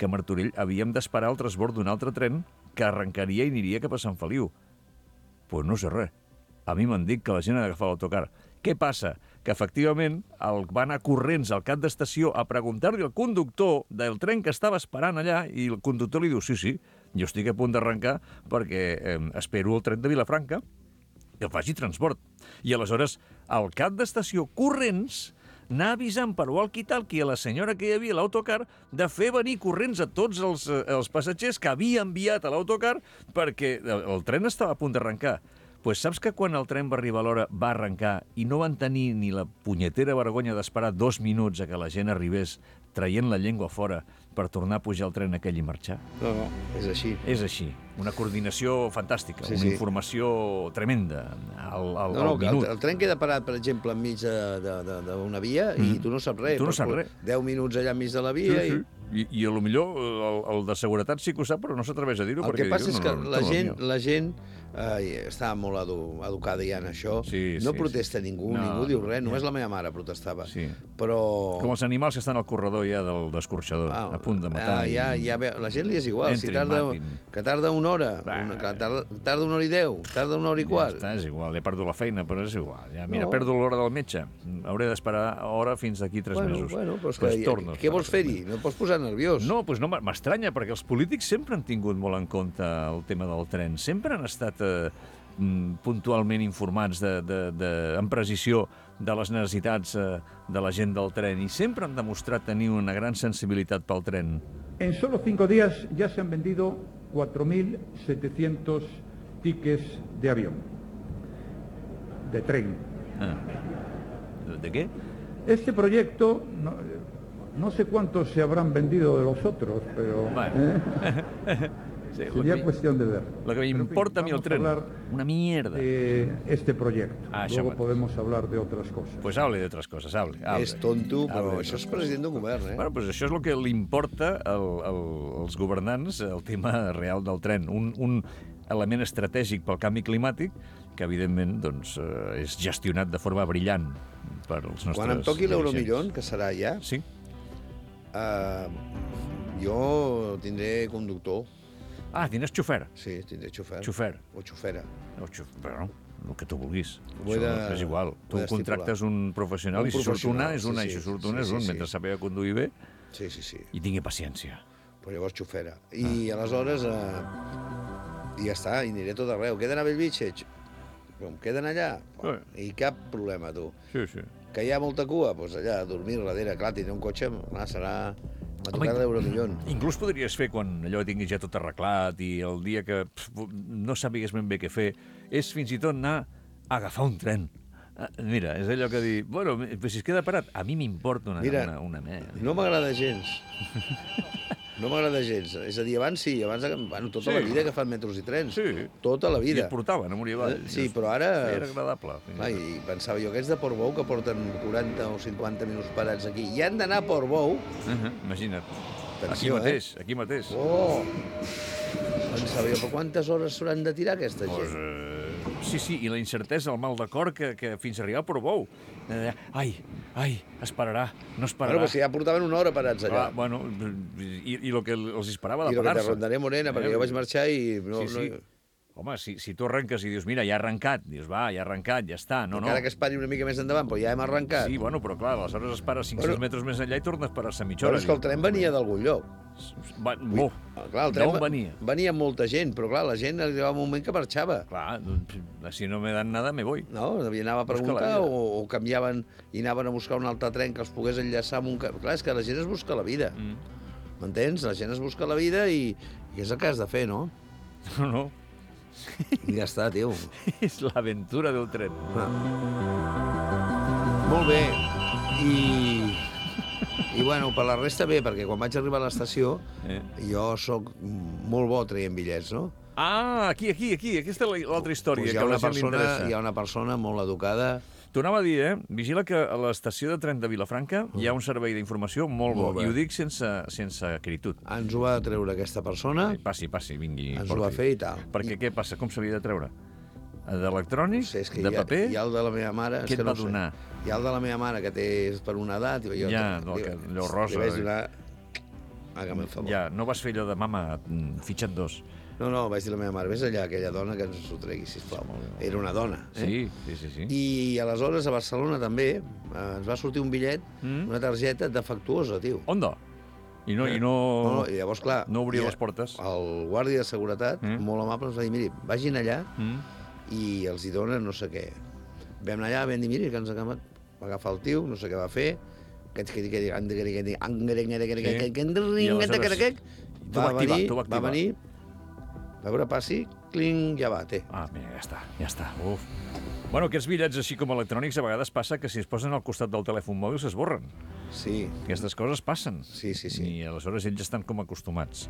Speaker 4: que a Martorell havíem d'esperar el transbord d'un altre tren que arrencaria i aniria cap a Sant Feliu. Doncs pues no sé res. A mi m'han dit que la gent ha d'agafar l'autocar. Què passa? Que, efectivament, el, va anar corrents al cap d'estació a preguntar-li al conductor del tren que estava esperant allà i el conductor li diu, sí, sí, jo estic a punt d'arrencar perquè eh, espero el tren de Vilafranca que faci transport. I aleshores, al cap d'estació corrents, anar avisant per walkie-talkie a la senyora que hi havia a l'autocar de fer venir corrents a tots els, els passatgers que havia enviat a l'autocar perquè el, el tren estava a punt d'arrencar. Pues saps que quan el tren va arribar a l'hora va arrencar i no van tenir ni la punyetera vergonya d'esperar dos minuts a que la gent arribés traient la llengua fora per tornar a pujar al tren aquell i marxar?
Speaker 5: No, no, és així.
Speaker 4: És així. Una coordinació fantàstica,
Speaker 5: Sí,
Speaker 4: una
Speaker 5: sí.
Speaker 4: informació tremenda al, al,
Speaker 5: No, no,
Speaker 4: al
Speaker 5: que el,
Speaker 4: minut.
Speaker 5: el tren queda parat, per exemple, enmig de- de- de- d'una via i tu no saps res.
Speaker 4: Tu no
Speaker 5: Pots
Speaker 4: saps
Speaker 5: posar
Speaker 4: res.
Speaker 5: deu minuts allà enmig de la
Speaker 4: Sí,
Speaker 5: via
Speaker 4: sí.
Speaker 5: i...
Speaker 4: I, i a lo millor el, el de seguretat sí que ho sap, però no s'atreveix a dir-ho.
Speaker 5: El que
Speaker 4: perquè
Speaker 5: passa
Speaker 4: diu,
Speaker 5: és
Speaker 4: no,
Speaker 5: que
Speaker 4: no,
Speaker 5: la
Speaker 4: no, no,
Speaker 5: gent,
Speaker 4: no.
Speaker 5: la gent eh, està molt edu educada ja en això.
Speaker 4: Sí,
Speaker 5: no
Speaker 4: sí,
Speaker 5: protesta
Speaker 4: sí.
Speaker 5: ningú,
Speaker 4: No,
Speaker 5: ningú diu
Speaker 4: no,
Speaker 5: res.
Speaker 4: ja.
Speaker 5: Només la meva mare protestava.
Speaker 4: Sí.
Speaker 5: Però...
Speaker 4: Com els animals que estan al corredor ja del d'escorxador,
Speaker 5: Ah,
Speaker 4: a punt de matar.
Speaker 5: ah, ja,
Speaker 4: i-
Speaker 5: ja, ve- la gent li és igual. Si
Speaker 4: Entrin,
Speaker 5: tarda,
Speaker 4: matin.
Speaker 5: que tarda una hora,
Speaker 4: Va.
Speaker 5: una, que tarda, tarda una hora i deu, tarda una hora i
Speaker 4: Ja
Speaker 5: quart.
Speaker 4: està, és igual, he perdut la feina, però és igual. Ja, mira,
Speaker 5: No.
Speaker 4: perdo l'hora del metge. Hauré d'esperar hora fins d'aquí tres
Speaker 5: Bueno,
Speaker 4: mesos.
Speaker 5: bueno, però és
Speaker 4: Pues
Speaker 5: que,
Speaker 4: torno a
Speaker 5: què vols
Speaker 4: esperar.
Speaker 5: fer-hi? No et pots posar nerviós.
Speaker 4: No, doncs no, m'estranya, perquè els polítics sempre han tingut molt en compte el tema del tren. Sempre han estat eh, mm, puntualment informats de, de, de, amb precisió de les necessitats eh, de la gent del tren i sempre han demostrat tenir una gran sensibilitat pel tren.
Speaker 6: En solo cinco días ya se han vendido cuatro mil setecientos tickets de avión, de tren.
Speaker 4: Ah. De, de què?
Speaker 6: Este proyecto, no, no sé cuántos se habrán vendido de los otros, pero
Speaker 4: Bueno.
Speaker 6: ¿eh?
Speaker 4: Sí, lo
Speaker 6: sería
Speaker 4: que,
Speaker 6: cuestión de ver.
Speaker 4: lo que
Speaker 6: Pero, en fin,
Speaker 4: m'importa a mi el
Speaker 6: vamos a
Speaker 4: tren,
Speaker 6: hablar
Speaker 4: una mierda.
Speaker 6: de este proyecto.
Speaker 4: Ah, això
Speaker 6: Luego
Speaker 4: mateix.
Speaker 6: podemos hablar de otras cosas.
Speaker 4: Pues hable de otras cosas, hable. hable.
Speaker 5: És tonto, però
Speaker 4: Hable
Speaker 5: això és
Speaker 4: d'altres
Speaker 5: president d'un govern, eh?
Speaker 4: Bueno, pues això és el que li importa al, al, als governants, el tema real del tren. Un, un element estratègic pel canvi climàtic que, evidentment, doncs, eh, és gestionat de forma brillant per als nostres
Speaker 5: Quan em toqui l'euromillón,
Speaker 4: dirigents.
Speaker 5: que serà ja,
Speaker 4: Sí?
Speaker 5: eh, jo tindré conductor.
Speaker 4: Ah, tindràs xofer.
Speaker 5: Sí, tindré xofer.
Speaker 4: Xofer.
Speaker 5: O xofera.
Speaker 4: O xof... Bueno, el que tu vulguis.
Speaker 5: Ho he
Speaker 4: Això
Speaker 5: de-
Speaker 4: és igual.
Speaker 5: ho he
Speaker 4: Tu
Speaker 5: d'estipular.
Speaker 4: contractes un professional
Speaker 5: Un
Speaker 4: i si surt una
Speaker 5: professional,
Speaker 4: és una
Speaker 5: sí,
Speaker 4: i si
Speaker 5: sí.
Speaker 4: surt
Speaker 5: Sí,
Speaker 4: una és
Speaker 5: sí,
Speaker 4: un,
Speaker 5: sí.
Speaker 4: mentre sàpiga conduir bé
Speaker 5: Sí, sí, sí.
Speaker 4: i tingui paciència.
Speaker 5: Però llavors xofera. I aleshores... Eh, I ja està, i aniré a tot arreu. Queden a Bellvitge? Com queden allà?
Speaker 4: Eh.
Speaker 5: I cap problema, tu.
Speaker 4: Sí, sí.
Speaker 5: Que hi ha molta cua? Doncs allà, a dormir darrere. Clar, tindré un cotxe, clar, serà... M'ha tocat l'euromillón.
Speaker 4: Inclús podries fer, quan allò tinguis ja tot arreglat i el dia que pf, no sàpigues ben bé què fer, és fins i tot anar a agafar un tren. Ah, mira, és allò que dir, bueno, però si es queda parat, a mi m'importa una,
Speaker 5: Mira,
Speaker 4: una, una merda.
Speaker 5: No m'agrada gens. No m'agrada gens. És a dir, abans sí, abans, bueno, tota
Speaker 4: Sí.
Speaker 5: la vida que fan metros i trens.
Speaker 4: Sí.
Speaker 5: Tota la
Speaker 4: I
Speaker 5: vida.
Speaker 4: et portaven amunt i avall.
Speaker 5: Eh, sí, però ara-
Speaker 4: Era agradable.
Speaker 5: Clar, i pensava jo, aquests de Portbou que porten quaranta o cinquanta minuts parats aquí i han d'anar a Portbou.
Speaker 4: Uh -huh, imagina't.
Speaker 5: Atenció,
Speaker 4: aquí mateix,
Speaker 5: eh?
Speaker 4: aquí mateix.
Speaker 5: Oh! Pensava jo, però quantes hores s'hauran de tirar aquesta
Speaker 4: Pues,
Speaker 5: gent?
Speaker 4: eh, sí, sí, i la incertesa, el mal de cor que, que fins a arribar a Portbou. Eh, ai, ai, esperarà, no esperarà.
Speaker 5: Bueno, però si ja portaven una hora parats allà.
Speaker 4: Clar, bueno, i, i el que els esperava de
Speaker 5: I el que te
Speaker 4: parar-se.
Speaker 5: rondaré morena, perquè
Speaker 4: Eh,
Speaker 5: jo vaig marxar i... No,
Speaker 4: sí, sí.
Speaker 5: No,
Speaker 4: Home, si, si tu arrenques i dius, mira, ja ha arrencat, dius, va, ja ha arrencat, ja està, no, no.
Speaker 5: encara que es pari una mica més endavant, però ja hem arrencat.
Speaker 4: Sí, bueno, però clar, aleshores es para cinc o
Speaker 5: Bueno.
Speaker 4: sis metres més enllà i tornes a parar-se mitja
Speaker 5: Però
Speaker 4: hora.
Speaker 5: és que el tren venia d'algun lloc.
Speaker 4: Va, oh,
Speaker 5: Clar, el tren
Speaker 4: d'on
Speaker 5: va-
Speaker 4: venia?
Speaker 5: Venia molta gent, però clar, la gent arribava un moment que marxava.
Speaker 4: Clar, doncs, si no me dan nada, me voy.
Speaker 5: No, havia anava a
Speaker 4: Busca la
Speaker 5: preguntar
Speaker 4: vida.
Speaker 5: o, o canviaven i anaven a buscar un altre tren que els pogués enllaçar amb un... ca- Clar, és que la gent es busca la vida.
Speaker 4: Mm.
Speaker 5: M'entens? La gent es busca la vida i, i és el que has de fer, no?
Speaker 4: No, no,
Speaker 5: I ja està, tio.
Speaker 4: és l'aventura del tren.
Speaker 5: Ah. Molt bé. I... I bueno, per la resta bé, perquè quan vaig arribar a l'estació
Speaker 4: Eh?
Speaker 5: jo sóc molt bo traient bitllets, no?
Speaker 4: Ah, aquí, aquí, aquí, aquesta és la- l'altra història
Speaker 5: Pues hi,
Speaker 4: que
Speaker 5: ha
Speaker 4: a la
Speaker 5: una
Speaker 4: gent li
Speaker 5: persona,
Speaker 4: interessa.
Speaker 5: hi ha una persona molt educada.
Speaker 4: T'ho anava a dir, eh? Vigila que a l'estació de tren de Vilafranca hi ha un servei d'informació molt bo,
Speaker 5: Molt bé.
Speaker 4: i ho dic sense, sense acritud.
Speaker 5: Ens ho va treure aquesta persona,
Speaker 4: Passi, passi, vingui.
Speaker 5: ens ho
Speaker 4: porti.
Speaker 5: va fer i tal.
Speaker 4: Perquè què passa? Com s'havia de treure? D'electrònic?
Speaker 5: No sé, és que
Speaker 4: de
Speaker 5: hi ha,
Speaker 4: paper?
Speaker 5: hi ha el de la meva mare... és
Speaker 4: Què et
Speaker 5: que no
Speaker 4: va
Speaker 5: ho sé.
Speaker 4: donar?
Speaker 5: Hi ha el de la meva mare, que té per una edat... I jo,
Speaker 4: Ja,
Speaker 5: li-
Speaker 4: no, que allò
Speaker 5: li
Speaker 4: rosa,
Speaker 5: vaig
Speaker 4: eh?
Speaker 5: donar... Hágame el favor.
Speaker 4: Ja, no vas fer allò de mama, fitxa't dos.
Speaker 5: No, no, vaig dir a la meva mare, vés allà, aquella dona que ens ho tregui, sisplau. Era una dona. Eh?
Speaker 4: Sí, sí, sí. sí.
Speaker 5: I aleshores a Barcelona també eh, ens va sortir un bitllet,
Speaker 4: Mm.
Speaker 5: una targeta defectuosa, tio.
Speaker 4: Onda? I no... I no...
Speaker 5: No, no, i llavors, clar...
Speaker 4: No obria
Speaker 5: i
Speaker 4: les portes.
Speaker 5: El guàrdia de seguretat,
Speaker 4: Mm.
Speaker 5: molt amable, ens va dir, miri, vagin allà
Speaker 4: Mm.
Speaker 5: i els hi donen no sé què. Vam anar allà, vam dir, miri, que ens ha acabat. Va agafar el tio, no sé què va fer, que que que
Speaker 4: I tu
Speaker 5: va
Speaker 4: va activar,
Speaker 5: venir,
Speaker 4: tu va
Speaker 5: va
Speaker 4: activar.
Speaker 5: venir, a veure, passi, cling, ja va, té.
Speaker 4: Ah, mira, ja està, ja està. Uf. Bueno, aquests bitllets, així com electrònics, a vegades passa que si es posen al costat del telèfon mòbil s'esborren.
Speaker 5: Sí,
Speaker 4: Aquestes coses passen.
Speaker 5: sí, sí, sí.
Speaker 4: I aleshores ells estan com acostumats.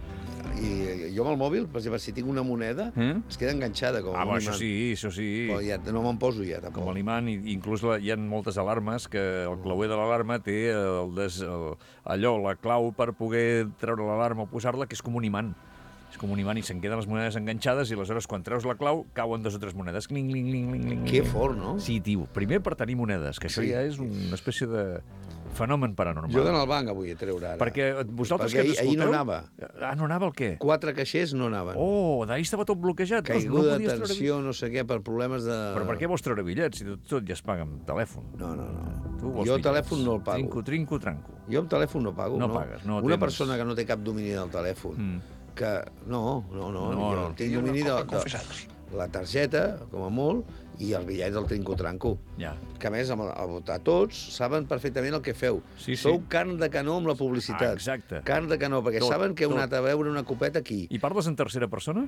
Speaker 5: I jo amb el mòbil, per exemple, si tinc una moneda,
Speaker 4: Eh?
Speaker 5: es queda enganxada com
Speaker 4: Ah,
Speaker 5: un
Speaker 4: bueno, això
Speaker 5: imant.
Speaker 4: sí, això sí.
Speaker 5: Però ja no me'n poso ja, tampoc.
Speaker 4: Com a l'imant, i inclús la, hi ha moltes alarmes que el clauer de l'alarma té el des, el, allò, la clau per poder treure l'alarma o posar-la, que és com un imant. És com un imant i se'n queden les monedes enganxades i aleshores quan treus la clau cauen dues o tres monedes. Cling, cling, cling, cling, cling.
Speaker 5: Que fort, no?
Speaker 4: Sí, tio. Primer per tenir monedes, que això
Speaker 5: Sí.
Speaker 4: ja és una espècie de fenomen paranormal.
Speaker 5: Jo he d'anar al banc avui a treure ara.
Speaker 4: Perquè vosaltres
Speaker 5: Perquè
Speaker 4: que ens
Speaker 5: ahir- ahir no
Speaker 4: escolteu...
Speaker 5: anava.
Speaker 4: Ah, no anava el què?
Speaker 5: Quatre caixers no anaven.
Speaker 4: Oh, d'ahir estava tot bloquejat. Doncs no
Speaker 5: Caiguda,
Speaker 4: podies treure
Speaker 5: tensió, no sé què, per problemes de...
Speaker 4: Però per què vols treure bitllets si tot, tot ja es paga amb telèfon?
Speaker 5: No, no, no.
Speaker 4: Tu vols
Speaker 5: Jo el
Speaker 4: bitllets.
Speaker 5: telèfon no el pago.
Speaker 4: Trinco, trinco, tranco.
Speaker 5: Jo amb telèfon no pago,
Speaker 4: No
Speaker 5: no.
Speaker 4: pagues, no
Speaker 5: Una
Speaker 4: tens-
Speaker 5: persona que no té cap domini del telèfon,
Speaker 4: Mm.
Speaker 5: que... No, no, no.
Speaker 4: No,
Speaker 5: jo
Speaker 4: no.
Speaker 5: tinc domini de, de la targeta, com a molt, i els bitllets del trinco-tranco.
Speaker 4: Ja.
Speaker 5: Que a més, amb el, a, a tots saben perfectament el que feu.
Speaker 4: Sí, sí.
Speaker 5: Sou carn de canó amb la publicitat.
Speaker 4: Ah, exacte.
Speaker 5: Carn de canó, perquè
Speaker 4: Tot,
Speaker 5: saben que heu
Speaker 4: tot.
Speaker 5: anat a veure una copeta aquí.
Speaker 4: I parles en tercera persona?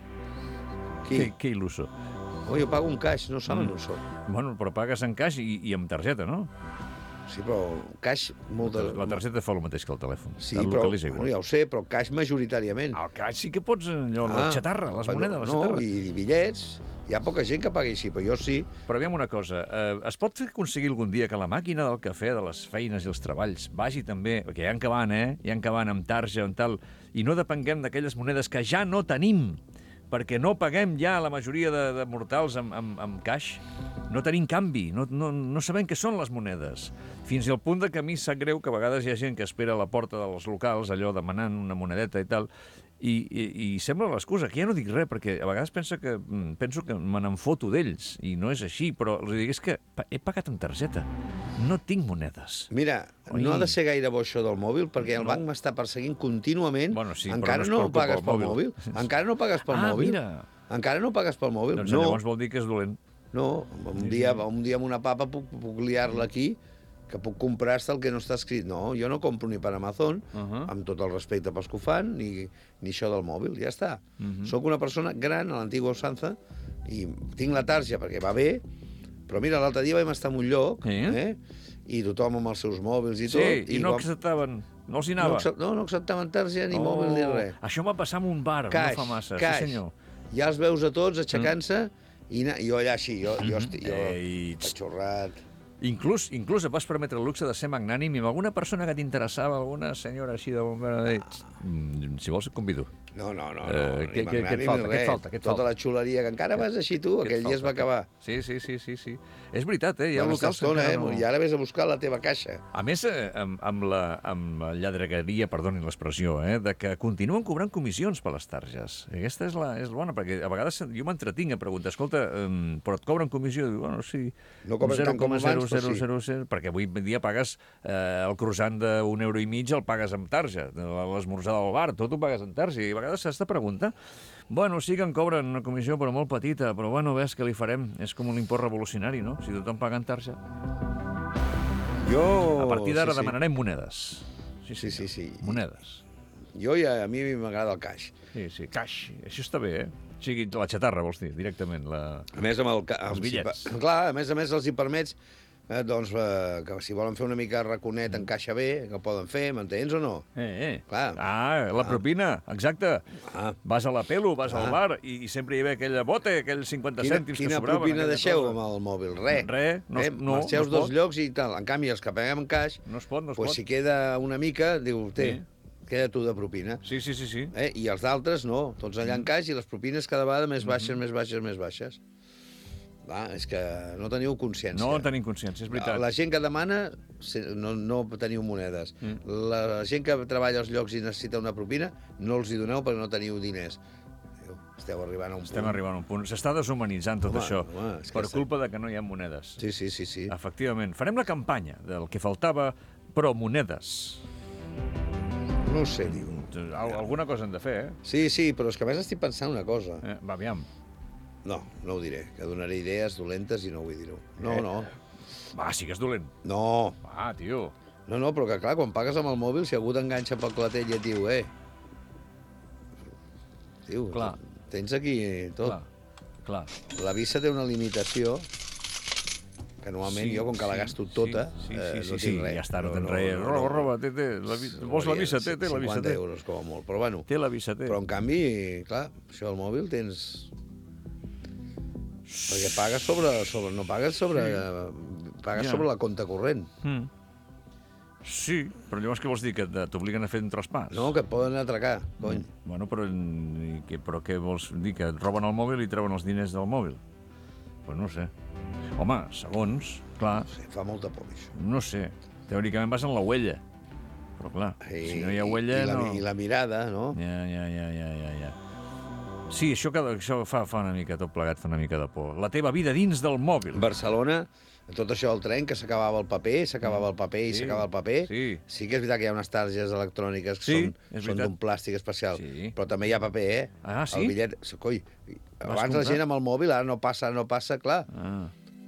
Speaker 5: Qui?
Speaker 4: Que, que il·luso.
Speaker 5: Oh, jo pago un caix, no saben
Speaker 4: Mm.
Speaker 5: on soc.
Speaker 4: Bueno, però pagues en caix i, i amb targeta, no?
Speaker 5: Sí, però caix molt de...
Speaker 4: La targeta fa el mateix que el telèfon.
Speaker 5: Sí,
Speaker 4: Et
Speaker 5: però,
Speaker 4: localitza
Speaker 5: bueno,
Speaker 4: igual.
Speaker 5: ja ho sé, però caix majoritàriament.
Speaker 4: Al caix sí que pots, allò, la xatarra, les
Speaker 5: però
Speaker 4: monedes, la
Speaker 5: no,
Speaker 4: xatarra.
Speaker 5: i, i bitllets. Hi ha poca gent que pagui així, però jo sí.
Speaker 4: Però aviam una cosa, eh, es pot aconseguir algun dia que la màquina del cafè, de les feines i els treballs, vagi també, perquè hi ha que van, eh? Hi ha que van amb tarja, amb tal, i no depenguem d'aquelles monedes que ja no tenim, perquè no paguem ja la majoria de, de mortals amb, amb, amb caix. No tenim canvi, no, no, no sabem què són les monedes. Fins al punt de que a mi sap greu que a vegades hi ha gent que espera a la porta dels locals, allò demanant una monedeta i tal, i, i, i sembla l'excusa, que ja no dic res, perquè a vegades penso que, mm, penso que me n'enfoto d'ells, i no és així, però els dic, és que pa- he pagat en targeta, no tinc monedes.
Speaker 5: Mira,
Speaker 4: Oi.
Speaker 5: no ha de ser gaire bo això del mòbil, perquè el
Speaker 4: No.
Speaker 5: banc m'està perseguint contínuament.
Speaker 4: Bueno, sí, però
Speaker 5: Encara
Speaker 4: no és
Speaker 5: no,
Speaker 4: per culpa
Speaker 5: pagues
Speaker 4: del
Speaker 5: pel
Speaker 4: mòbil.
Speaker 5: mòbil? Encara no pagues pel
Speaker 4: Ah,
Speaker 5: mòbil?
Speaker 4: mira.
Speaker 5: Encara no pagues pel mòbil?
Speaker 4: Doncs
Speaker 5: no,
Speaker 4: llavors vol dir que és dolent.
Speaker 5: no. Un dia, un dia amb una papa puc, puc liar-la aquí, que puc comprar-te el que no està escrit. No, jo no compro ni per Amazon,
Speaker 4: Uh -huh.
Speaker 5: amb tot el respecte pels que ho fan, ni, ni això del mòbil, ja està.
Speaker 4: Uh -huh.
Speaker 5: Soc una persona gran, a l'antigua usança, i tinc la tarja perquè va bé, però mira, l'altre dia vam estar en un lloc,
Speaker 4: Sí.
Speaker 5: eh? I tothom amb els seus mòbils i
Speaker 4: Sí,
Speaker 5: tot.
Speaker 4: i no
Speaker 5: quan-
Speaker 4: acceptaven, no els hi
Speaker 5: no,
Speaker 4: anava.
Speaker 5: accep- no, no acceptaven tarja, ni mòbil, ni res.
Speaker 4: Això va passar en un bar,
Speaker 5: Caix,
Speaker 4: no fa massa.
Speaker 5: caix.
Speaker 4: Sí, senyor.
Speaker 5: Ja els veus a tots aixecant-se, i, na- i jo allà així, jo, jo, esti, jo
Speaker 4: Ei,
Speaker 5: patxorrat.
Speaker 4: Inclús, inclús et vas permetre el luxe de ser magnànim i amb alguna persona que t'interessava, alguna senyora així de bon ver, mm, si vols et convido.
Speaker 5: No, no, no, no,
Speaker 4: Eh,
Speaker 5: ni
Speaker 4: què- què- què et
Speaker 5: magnànim
Speaker 4: falta,
Speaker 5: ni
Speaker 4: què et
Speaker 5: res.
Speaker 4: falta, què et
Speaker 5: Tota
Speaker 4: falta?
Speaker 5: la xuleria, que encara vas així tu,
Speaker 4: Què et
Speaker 5: aquell dia es va
Speaker 4: falta?
Speaker 5: acabar.
Speaker 4: Sí, sí, sí, sí, sí. És veritat, eh? Hi ha
Speaker 5: Vam estar
Speaker 4: locals que
Speaker 5: estona, eh?
Speaker 4: encara no...
Speaker 5: I ara vés a buscar la teva caixa.
Speaker 4: A més, eh, amb, amb, la, amb la lladregaria, perdoni l'expressió, eh, de que continuen cobrant comissions per les targes. Aquesta és la, és la bona, perquè a vegades jo m'entretinc a preguntar, escolta, um, però et cobren comissió? Diu, bueno, sí.
Speaker 5: No cobren tant com abans, però sí.
Speaker 4: zero coma zero zero, perquè avui en dia pagues eh, el croissant d'un euro i mig, el pagues amb tarja. L'esmorzar del bar, tot ho pagues en tarja. I a vegades s'has de preguntar. Bueno, sí que en cobren una comissió, però molt petita, però bueno, ves que li farem. És com un import revolucionari, no? Si tothom paga en tarja.
Speaker 5: Jo...
Speaker 4: A partir d'ara
Speaker 5: Oh, sí, sí.
Speaker 4: demanarem monedes. Sí,
Speaker 5: Sí,
Speaker 4: senyor.
Speaker 5: sí, sí.
Speaker 4: Monedes.
Speaker 5: Jo ja, a mi m'agrada el caix.
Speaker 4: Sí, sí, caix. Això està bé, eh? O sigui, la xatarra, vols dir, directament. La...
Speaker 5: A més, amb el... ca-
Speaker 4: Els
Speaker 5: amb,
Speaker 4: bitllets.
Speaker 5: Si, pa- clar, a més a més els hi permets eh, doncs, eh, que si volen fer una mica raconet en caixa bé, que ho poden fer, m'entens o no?
Speaker 4: Eh, eh.
Speaker 5: Clar.
Speaker 4: Ah, la propina, exacte.
Speaker 5: Ah.
Speaker 4: Vas a la pelo, vas
Speaker 5: Ah.
Speaker 4: al bar i, i sempre hi havia aquella bote, aquells cinquanta
Speaker 5: Quina,
Speaker 4: cèntims que
Speaker 5: quina
Speaker 4: sobraven.
Speaker 5: propina
Speaker 4: aquella
Speaker 5: deixeu
Speaker 4: cosa.
Speaker 5: amb el mòbil? Res.
Speaker 4: Res, no es-
Speaker 5: eh?
Speaker 4: no,
Speaker 5: Marxeu
Speaker 4: no
Speaker 5: els
Speaker 4: es
Speaker 5: dos
Speaker 4: pot.
Speaker 5: llocs i tal. En canvi, els que paguem en caix,
Speaker 4: No es pot, no es
Speaker 5: pues,
Speaker 4: pot.
Speaker 5: si queda una mica, diu, té,
Speaker 4: Sí.
Speaker 5: queda tu de propina.
Speaker 4: Sí, sí, sí, sí.
Speaker 5: Eh? I els d'altres no, tots allà en caix i les propines cada vegada més baixes, més baixes, més baixes. Va, és que no teniu consciència.
Speaker 4: No en tenim consciència, és veritat.
Speaker 5: La gent que demana, no, no teniu monedes. Mm. La gent que treballa als llocs i necessita una propina, no els hi doneu perquè no teniu diners. Esteu arribant a un
Speaker 4: Estem
Speaker 5: punt.
Speaker 4: arribant a un punt. S'està deshumanitzant tot
Speaker 5: Home,
Speaker 4: això
Speaker 5: home, és que
Speaker 4: per
Speaker 5: està-
Speaker 4: culpa de que no hi ha monedes.
Speaker 5: Sí, sí, sí, sí.
Speaker 4: Efectivament. Farem la campanya del que faltava, però monedes.
Speaker 5: No ho sé, diu.
Speaker 4: Al- Alguna cosa hem de fer, eh?
Speaker 5: Sí, sí, però és que a més estic pensant una cosa.
Speaker 4: eh? Va, aviam.
Speaker 5: No, no ho diré, que donaré idees dolentes i no vull dir-ho. No,
Speaker 4: Eh?
Speaker 5: no,
Speaker 4: Va, sí que és dolent.
Speaker 5: no.
Speaker 4: Va, tio.
Speaker 5: No, no, però que clar, quan pagues amb el mòbil, si algú t'enganxa pel clatell i et diu, eh, diu,
Speaker 4: Clar.
Speaker 5: tens aquí tot.
Speaker 4: Clar, clar.
Speaker 5: La Visa té una limitació que normalment
Speaker 4: Sí,
Speaker 5: jo, com que la
Speaker 4: sí,
Speaker 5: gasto tota,
Speaker 4: sí, sí,
Speaker 5: eh,
Speaker 4: sí,
Speaker 5: no
Speaker 4: sí,
Speaker 5: tinc res.
Speaker 4: ja està, no tens res. Roba, roba, té, té. La, vi- vols la Visa? Té, té la Visa,
Speaker 5: cinquanta
Speaker 4: té.
Speaker 5: euros, com a molt, però bueno.
Speaker 4: Té la Visa, té.
Speaker 5: Però en canvi, clar, això al mòbil tens... Perquè pagues sobre... sobre no pagues sobre... eh, pagues
Speaker 4: Ja.
Speaker 5: sobre la compta corrent.
Speaker 4: Mm. Sí, però llavors què vols dir? Que te- t'obliguen a fer un traspàs?
Speaker 5: No, que et poden atracar, cony.
Speaker 4: Bueno, però, i què, però què vols dir? Que et roben el mòbil i treuen els diners del mòbil? Pues no ho sé. Home, segons, clar,
Speaker 5: Sí, fa molta por, això.
Speaker 4: no sé. Teòricament vas en la huella. Però clar,
Speaker 5: I,
Speaker 4: si no hi ha huella,
Speaker 5: i la,
Speaker 4: no...
Speaker 5: I la mirada, no?
Speaker 4: Ja, ja, ja, ja, ja, ja. Sí, això, que, això fa, fa una mica, tot plegat fa una mica de por. La teva vida dins del mòbil.
Speaker 5: Barcelona, tot això del tren, que s'acabava el paper, s'acabava el paper i
Speaker 4: Sí,
Speaker 5: s'acabava el paper.
Speaker 4: sí.
Speaker 5: Sí que és veritat que hi ha unes targes electròniques que
Speaker 4: Sí,
Speaker 5: són,
Speaker 4: és
Speaker 5: són
Speaker 4: veritat.
Speaker 5: d'un plàstic especial,
Speaker 4: Sí.
Speaker 5: però també hi ha paper, eh?
Speaker 4: Ah, sí?
Speaker 5: El bitllet... Coi, abans la
Speaker 4: comprar?
Speaker 5: gent amb el mòbil, ara no passa, no passa, clar.
Speaker 4: Ah.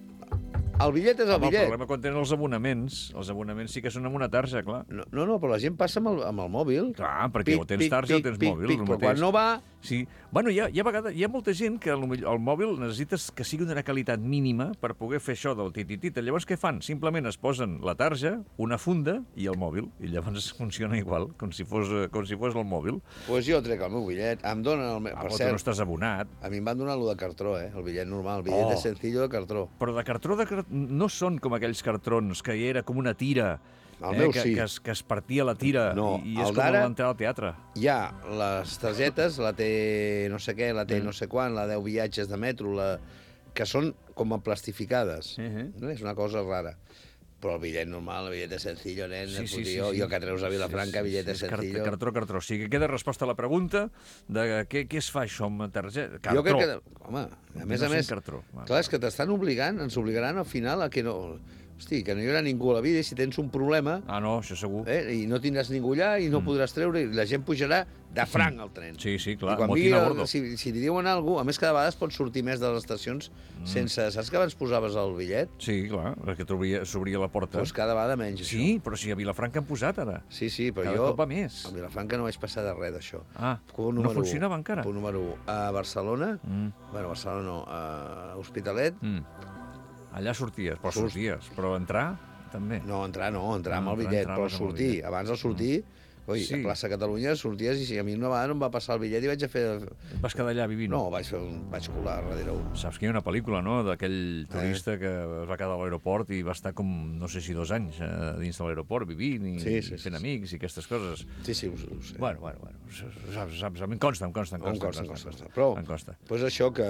Speaker 5: El bitllet és el
Speaker 4: Home, el
Speaker 5: bitllet.
Speaker 4: problema quan tenen els abonaments. Els abonaments sí que són amb una tarja, clar.
Speaker 5: No, no, no, però la gent passa amb el, amb el mòbil.
Speaker 4: Clar, perquè o tens tarja o tens mòbil,
Speaker 5: Pic,
Speaker 4: el
Speaker 5: però
Speaker 4: mateix.
Speaker 5: quan no va...
Speaker 4: Sí. Bueno, hi ha, hi ha, vegades, hi ha molta gent que el, el mòbil necessites que sigui d'una qualitat mínima per poder fer això del tititita. Llavors què fan? Simplement es posen la tarja, una funda i el mòbil. I llavors funciona igual, com si fos, eh, com si fos el mòbil.
Speaker 5: Doncs pues jo trec el meu bitllet, em donen el meu...
Speaker 4: Ah,
Speaker 5: Per
Speaker 4: però tu no
Speaker 5: cert,
Speaker 4: estàs abonat.
Speaker 5: a mi em van donar el de cartró, eh? El bitllet normal, el bitllet
Speaker 4: Oh.
Speaker 5: de sencillo de cartró.
Speaker 4: Però de cartró, de cartró no són com aquells cartrons que hi era com una tira,
Speaker 5: El meu
Speaker 4: que,
Speaker 5: sí.
Speaker 4: que, es, que es partia la tira
Speaker 5: No,
Speaker 4: i, i és
Speaker 5: el
Speaker 4: com
Speaker 5: d'ara-
Speaker 4: l'entrada al teatre.
Speaker 5: Hi ha les targetes, la T no sé què, la T
Speaker 4: Mm.
Speaker 5: no sé quan, la deu viatges de metro, la... que són com a plastificades.
Speaker 4: Mhm.
Speaker 5: No? És una cosa rara. Però el bitllet normal, el bitllet de sencillo, nen,
Speaker 4: Sí, sí, sí,
Speaker 5: jo,
Speaker 4: sí.
Speaker 5: jo que treus a Vilafranca, bitllet de
Speaker 4: és car-
Speaker 5: sencillo...
Speaker 4: Cartró, cartró. O sigui, que queda resposta a la pregunta de què, què es fa això amb targeta. Cartró.
Speaker 5: Jo crec que... Home, a més
Speaker 4: No
Speaker 5: a
Speaker 4: sent
Speaker 5: més...
Speaker 4: cartró. Va.
Speaker 5: Clar, és que t'estan obligant, ens obligaran al final a que no... Hosti, que no hi haurà ningú a la vida i si tens un problema
Speaker 4: Ah, no, això segur.
Speaker 5: eh, i no tindràs ningú allà i no mm. podràs treure i la gent pujarà de franc al tren.
Speaker 4: Sí, sí, clar,
Speaker 5: I quan
Speaker 4: motín
Speaker 5: vingui,
Speaker 4: a
Speaker 5: el-
Speaker 4: bordo.
Speaker 5: si, si li diuen alguna cosa, a més cada vegada es pot sortir més de les estacions mm. sense... Saps que abans posaves el bitllet?
Speaker 4: Sí, clar, perquè t'obria- s'obria la porta.
Speaker 5: Doncs cada vegada menys, això.
Speaker 4: Sí, però si a Vilafranca han posat ara.
Speaker 5: Sí, sí, però
Speaker 4: Cada
Speaker 5: jo...
Speaker 4: cop va més.
Speaker 5: A Vilafranca no vaig passar de res d'això.
Speaker 4: Ah,
Speaker 5: Punt
Speaker 4: no
Speaker 5: número u.
Speaker 4: funcionava encara?
Speaker 5: Punt número u. A Barcelona,
Speaker 4: Mm.
Speaker 5: bueno, a Barcelona no, a Hospitalet,
Speaker 4: Mm. Allà sorties, però
Speaker 5: Surt.
Speaker 4: sorties. Però entrar, també.
Speaker 5: no, entrar no, entrar amb
Speaker 4: No,
Speaker 5: el
Speaker 4: entrar,
Speaker 5: bitllet, però
Speaker 4: entraves amb el
Speaker 5: sortir,
Speaker 4: bitllet.
Speaker 5: abans de sortir, oi,
Speaker 4: Sí.
Speaker 5: a plaça Catalunya sorties i si a mi una vegada no em va passar el bitllet i vaig a fer...
Speaker 4: Vas quedar allà vivint?
Speaker 5: No, vaig, fer un... vaig colar darrere un.
Speaker 4: Saps que hi ha una pel·lícula, no?,
Speaker 5: Eh.
Speaker 4: d'aquell turista que es va quedar a l'aeroport i va estar com, no sé si dos anys eh, dins de l'aeroport vivint i,
Speaker 5: Sí, sí,
Speaker 4: i fent
Speaker 5: sí, sí.
Speaker 4: amics i aquestes coses.
Speaker 5: Sí, sí, ho, ho sé.
Speaker 4: Bueno, bueno, bueno, saps, saps, em consta, em consta, em
Speaker 5: Em
Speaker 4: consta.
Speaker 5: consta, em
Speaker 4: em
Speaker 5: consta,
Speaker 4: consta,
Speaker 5: però-
Speaker 4: Em consta.
Speaker 5: Doncs això que...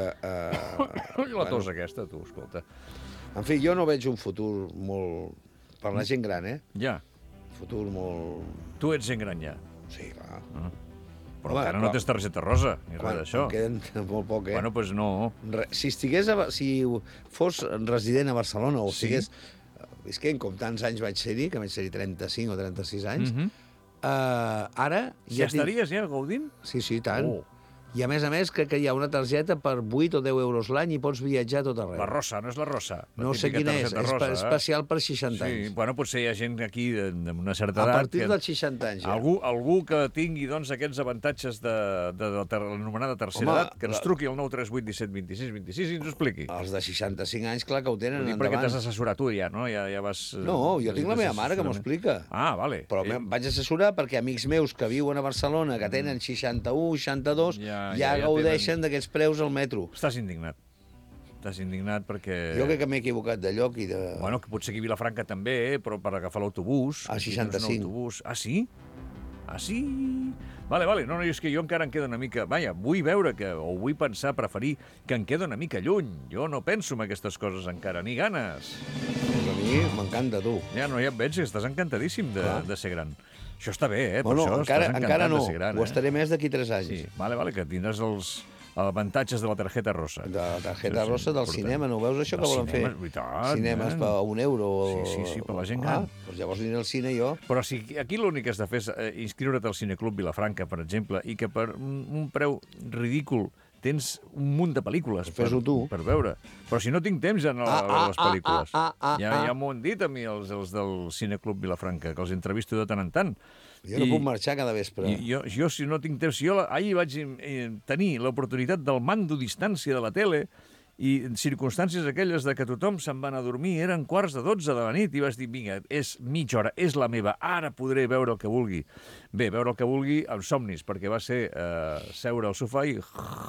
Speaker 5: Eh,
Speaker 4: I la tos aquesta, tu, escolta.
Speaker 5: en fi, jo no veig un futur molt... Per la gent gran, eh?
Speaker 4: Ja,
Speaker 5: Futur molt...
Speaker 4: tu ets gent gran ja,
Speaker 5: Sí, clar.
Speaker 4: però
Speaker 5: Home,
Speaker 4: encara no
Speaker 5: clar.
Speaker 4: tens targeta rosa, ni
Speaker 5: Quan,
Speaker 4: res d'això.
Speaker 5: em queden molt poc, eh?
Speaker 4: Bueno, doncs pues no.
Speaker 5: Re- Si estigués a, Ba- si fos resident a Barcelona o
Speaker 4: Sí.
Speaker 5: estigués visquent, com tants anys vaig ser-hi, que vaig ser-hi trenta-cinc o trenta-sis anys,
Speaker 4: Mhm.
Speaker 5: eh, ara...
Speaker 4: Ja
Speaker 5: tinc-
Speaker 4: estaries ja gaudint?
Speaker 5: Sí, sí, tant.
Speaker 4: Oh.
Speaker 5: I a més a més, crec que hi ha una targeta per vuit o deu euros l'any i pots viatjar a tot arreu.
Speaker 4: La rosa, no és la rosa? La
Speaker 5: No sé
Speaker 4: típica
Speaker 5: quina és,
Speaker 4: targeta
Speaker 5: és
Speaker 4: rosa,
Speaker 5: per-
Speaker 4: eh?
Speaker 5: especial per seixanta
Speaker 4: Sí,
Speaker 5: anys.
Speaker 4: bueno, potser hi ha gent aquí de- d'una certa
Speaker 5: A
Speaker 4: edat...
Speaker 5: partir
Speaker 4: que...
Speaker 5: dels seixanta anys, ja.
Speaker 4: Algú, algú que tingui doncs, aquests avantatges de, de, de, de l'anomenada tercera
Speaker 5: Home,
Speaker 4: edat, que ens
Speaker 5: la-
Speaker 4: truqui al nou tres vuit disset vint-i-sis vint-i-sis i ens ho expliqui.
Speaker 5: Els de seixanta-cinc anys, clar que ho tenen
Speaker 4: Ho dic perquè
Speaker 5: endavant.
Speaker 4: t'has assessorat tu ja, no? Ja, ja vas... eh,
Speaker 5: No, jo tinc la meva mare que m'ho
Speaker 4: assessorament.
Speaker 5: explica.
Speaker 4: Ah, vale.
Speaker 5: Però
Speaker 4: Ell-
Speaker 5: em vaig assessorar perquè amics meus que viuen a Barcelona, que tenen seixanta-u, seixanta-dos,
Speaker 4: Ja-
Speaker 5: ja,
Speaker 4: ja- ja
Speaker 5: gaudeixen d'aquests preus al metro.
Speaker 4: Estàs indignat. Estàs indignat perquè...
Speaker 5: Jo crec que m'he equivocat de lloc i de...
Speaker 4: Bueno, que potser aquí a Vilafranca també, eh? Però per agafar l'autobús...
Speaker 5: A
Speaker 4: aquí tens un
Speaker 5: seixanta-cinc.
Speaker 4: Autobús. Ah, sí? Ah, sí? Vale, vale. No, no, és que jo encara em quedo una mica... Vaja, vull veure que, o vull pensar, preferir, que em quedo una mica lluny. Jo no penso en aquestes coses encara, ni ganes.
Speaker 5: Doncs a mi m'encanta, tu.
Speaker 4: Ja, no, ja et veig que estàs encantadíssim de, de ser gran. Això està bé, eh? Per
Speaker 5: Bueno,
Speaker 4: això
Speaker 5: encara,
Speaker 4: estàs
Speaker 5: encara
Speaker 4: encantat
Speaker 5: no,
Speaker 4: de ser gran,
Speaker 5: ho
Speaker 4: eh?
Speaker 5: estaré més d'aquí tres anys.
Speaker 4: Sí, vale, vale, que tindràs els avantatges de la targeta rosa.
Speaker 5: De la targeta
Speaker 4: Sí, sí,
Speaker 5: rosa del
Speaker 4: important.
Speaker 5: cinema, no ho veus això
Speaker 4: Del
Speaker 5: que volen
Speaker 4: cinema,
Speaker 5: fer?
Speaker 4: és veritat,
Speaker 5: Cinemes
Speaker 4: nen.
Speaker 5: per un euro. o-
Speaker 4: Sí, sí, sí, per la gent
Speaker 5: Ah,
Speaker 4: gran.
Speaker 5: doncs llavors aniré al cine jo.
Speaker 4: Però si aquí l'únic que has de fer és eh, inscriure't al Cineclub Vilafranca, per exemple, i que per un, un preu ridícul tens un munt de pel·lícules per,
Speaker 5: Fes-ho tu.
Speaker 4: per veure. Però si no tinc temps a, a,
Speaker 5: Ah,
Speaker 4: a veure les
Speaker 5: ah,
Speaker 4: pel·lícules.
Speaker 5: ah, ah, ah,
Speaker 4: ja,
Speaker 5: ah.
Speaker 4: ja m'ho han dit a mi els, els del Cineclub Vilafranca, que els entrevisto de tant en tant.
Speaker 5: Jo no
Speaker 4: I-
Speaker 5: puc marxar cada vespre.
Speaker 4: I jo, jo, si no tinc temps, si jo la- ahir vaig eh, tenir l'oportunitat del mando a distància de la tele i en circumstàncies aquelles de que tothom se'n va anar a dormir, eren quarts de dotze de la nit, i vas dir, vinga, és mitja hora, és la meva, ara podré veure el que vulgui. Bé, veure el que vulgui amb somnis, perquè va ser eh, seure al sofà i...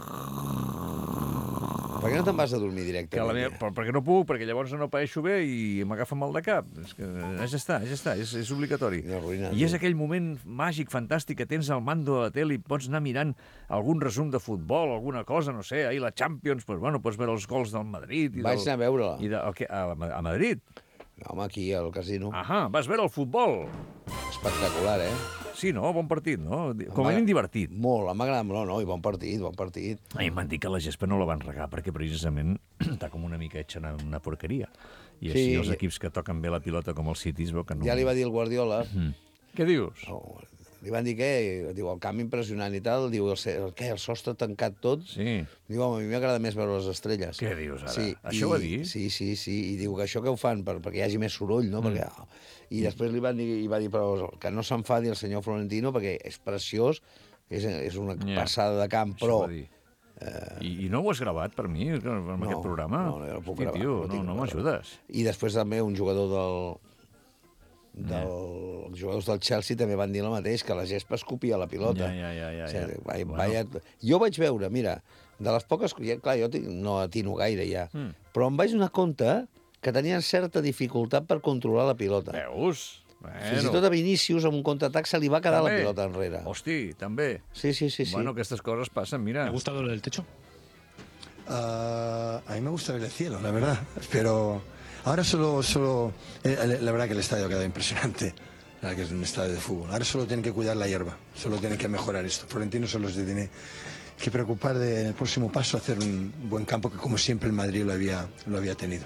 Speaker 5: Per què no te'n vas a dormir
Speaker 4: Que la
Speaker 5: directament?
Speaker 4: meva, però, perquè no puc, perquè llavors no paeixo bé i m'agafa mal de cap. És que ja està, ja està, és, és obligatori.
Speaker 5: Quina ruïna,
Speaker 4: I és
Speaker 5: tu.
Speaker 4: aquell moment màgic, fantàstic, que tens al mando de la tele i pots anar mirant algun resum de futbol, alguna cosa, no sé, ahir la Champions, pues, bueno, pots veure els gols del Madrid. I
Speaker 5: Vaig
Speaker 4: del,
Speaker 5: anar a veure-la.
Speaker 4: I de, el que, a, a Madrid.
Speaker 5: No, home, aquí al casino.
Speaker 4: Ahà, vas veure el futbol.
Speaker 5: Espectacular, eh?
Speaker 4: Sí, no? Bon partit, no? Com a
Speaker 5: Home,
Speaker 4: mínim divertit.
Speaker 5: Molt, em va agradar molt, no? I bon partit, bon partit.
Speaker 4: A mi m'han dit que la gespa no la van regar perquè precisament està com una mica hecha una, una porqueria. I així
Speaker 5: Sí.
Speaker 4: els equips que toquen bé la pilota com el City es veu que no...
Speaker 5: Ja li va dir el Guardiola,
Speaker 4: Què dius?
Speaker 5: oh, li van dir què? Diu, el camp impressionant i tal, diu, el, ce- el, què, el sostre tancat tot?
Speaker 4: Sí.
Speaker 5: Diu, home, a mi m'agrada més veure les estrelles.
Speaker 4: Què dius ara?
Speaker 5: Sí,
Speaker 4: Això
Speaker 5: i,
Speaker 4: ho va dir?
Speaker 5: Sí, sí, sí, i diu que això que ho fan per, perquè hi hagi més soroll, no? Mm. Perquè, I després li van dir, i va dir, però que no s'enfadi el senyor Florentino perquè és preciós, és, és una
Speaker 4: Ja.
Speaker 5: passada de camp,
Speaker 4: Això
Speaker 5: però...
Speaker 4: va dir. I, I no ho has gravat per mi, amb
Speaker 5: No,
Speaker 4: aquest programa?
Speaker 5: no, no, jo no puc
Speaker 4: Hosti,
Speaker 5: gravar,
Speaker 4: Tio,
Speaker 5: no
Speaker 4: no,
Speaker 5: tinc
Speaker 4: no
Speaker 5: gravat.
Speaker 4: m'ajudes.
Speaker 5: I després també un jugador del... del els jugadors del Chelsea també van dir el mateix, que la gespa escopia la pilota.
Speaker 4: Ja, ja, ja, ja,
Speaker 5: O sigui,
Speaker 4: ja.
Speaker 5: vai-
Speaker 4: Bueno.
Speaker 5: vaya... Jo vaig veure, mira, de les poques... Ja, clar, jo tinc, no atino gaire ja,
Speaker 4: Mm.
Speaker 5: però em vaig donar compte que tenien certa dificultat per controlar la pilota.
Speaker 4: Veus? Bueno.
Speaker 5: Fins i tot a Vinícius, amb un contraatac, se li va quedar
Speaker 4: També.
Speaker 5: la pilota enrere.
Speaker 4: Hosti, també.
Speaker 5: Sí, sí, sí. sí.
Speaker 4: Bueno, aquestes coses passen, mira.
Speaker 7: ¿Te ha gustado lo del techo?
Speaker 8: Ah, a mí me gusta ver el cielo, la verdad. Pero ahora solo, solo eh, la verdad que el estadio ha quedado impresionante. La verdad que es un estadio de fútbol. Ahora solo tienen que cuidar la hierba, solo tienen que mejorar esto. Florentino solo se tiene que preocupar de en el próximo paso hacer un buen campo que como siempre el Madrid lo había, lo había tenido.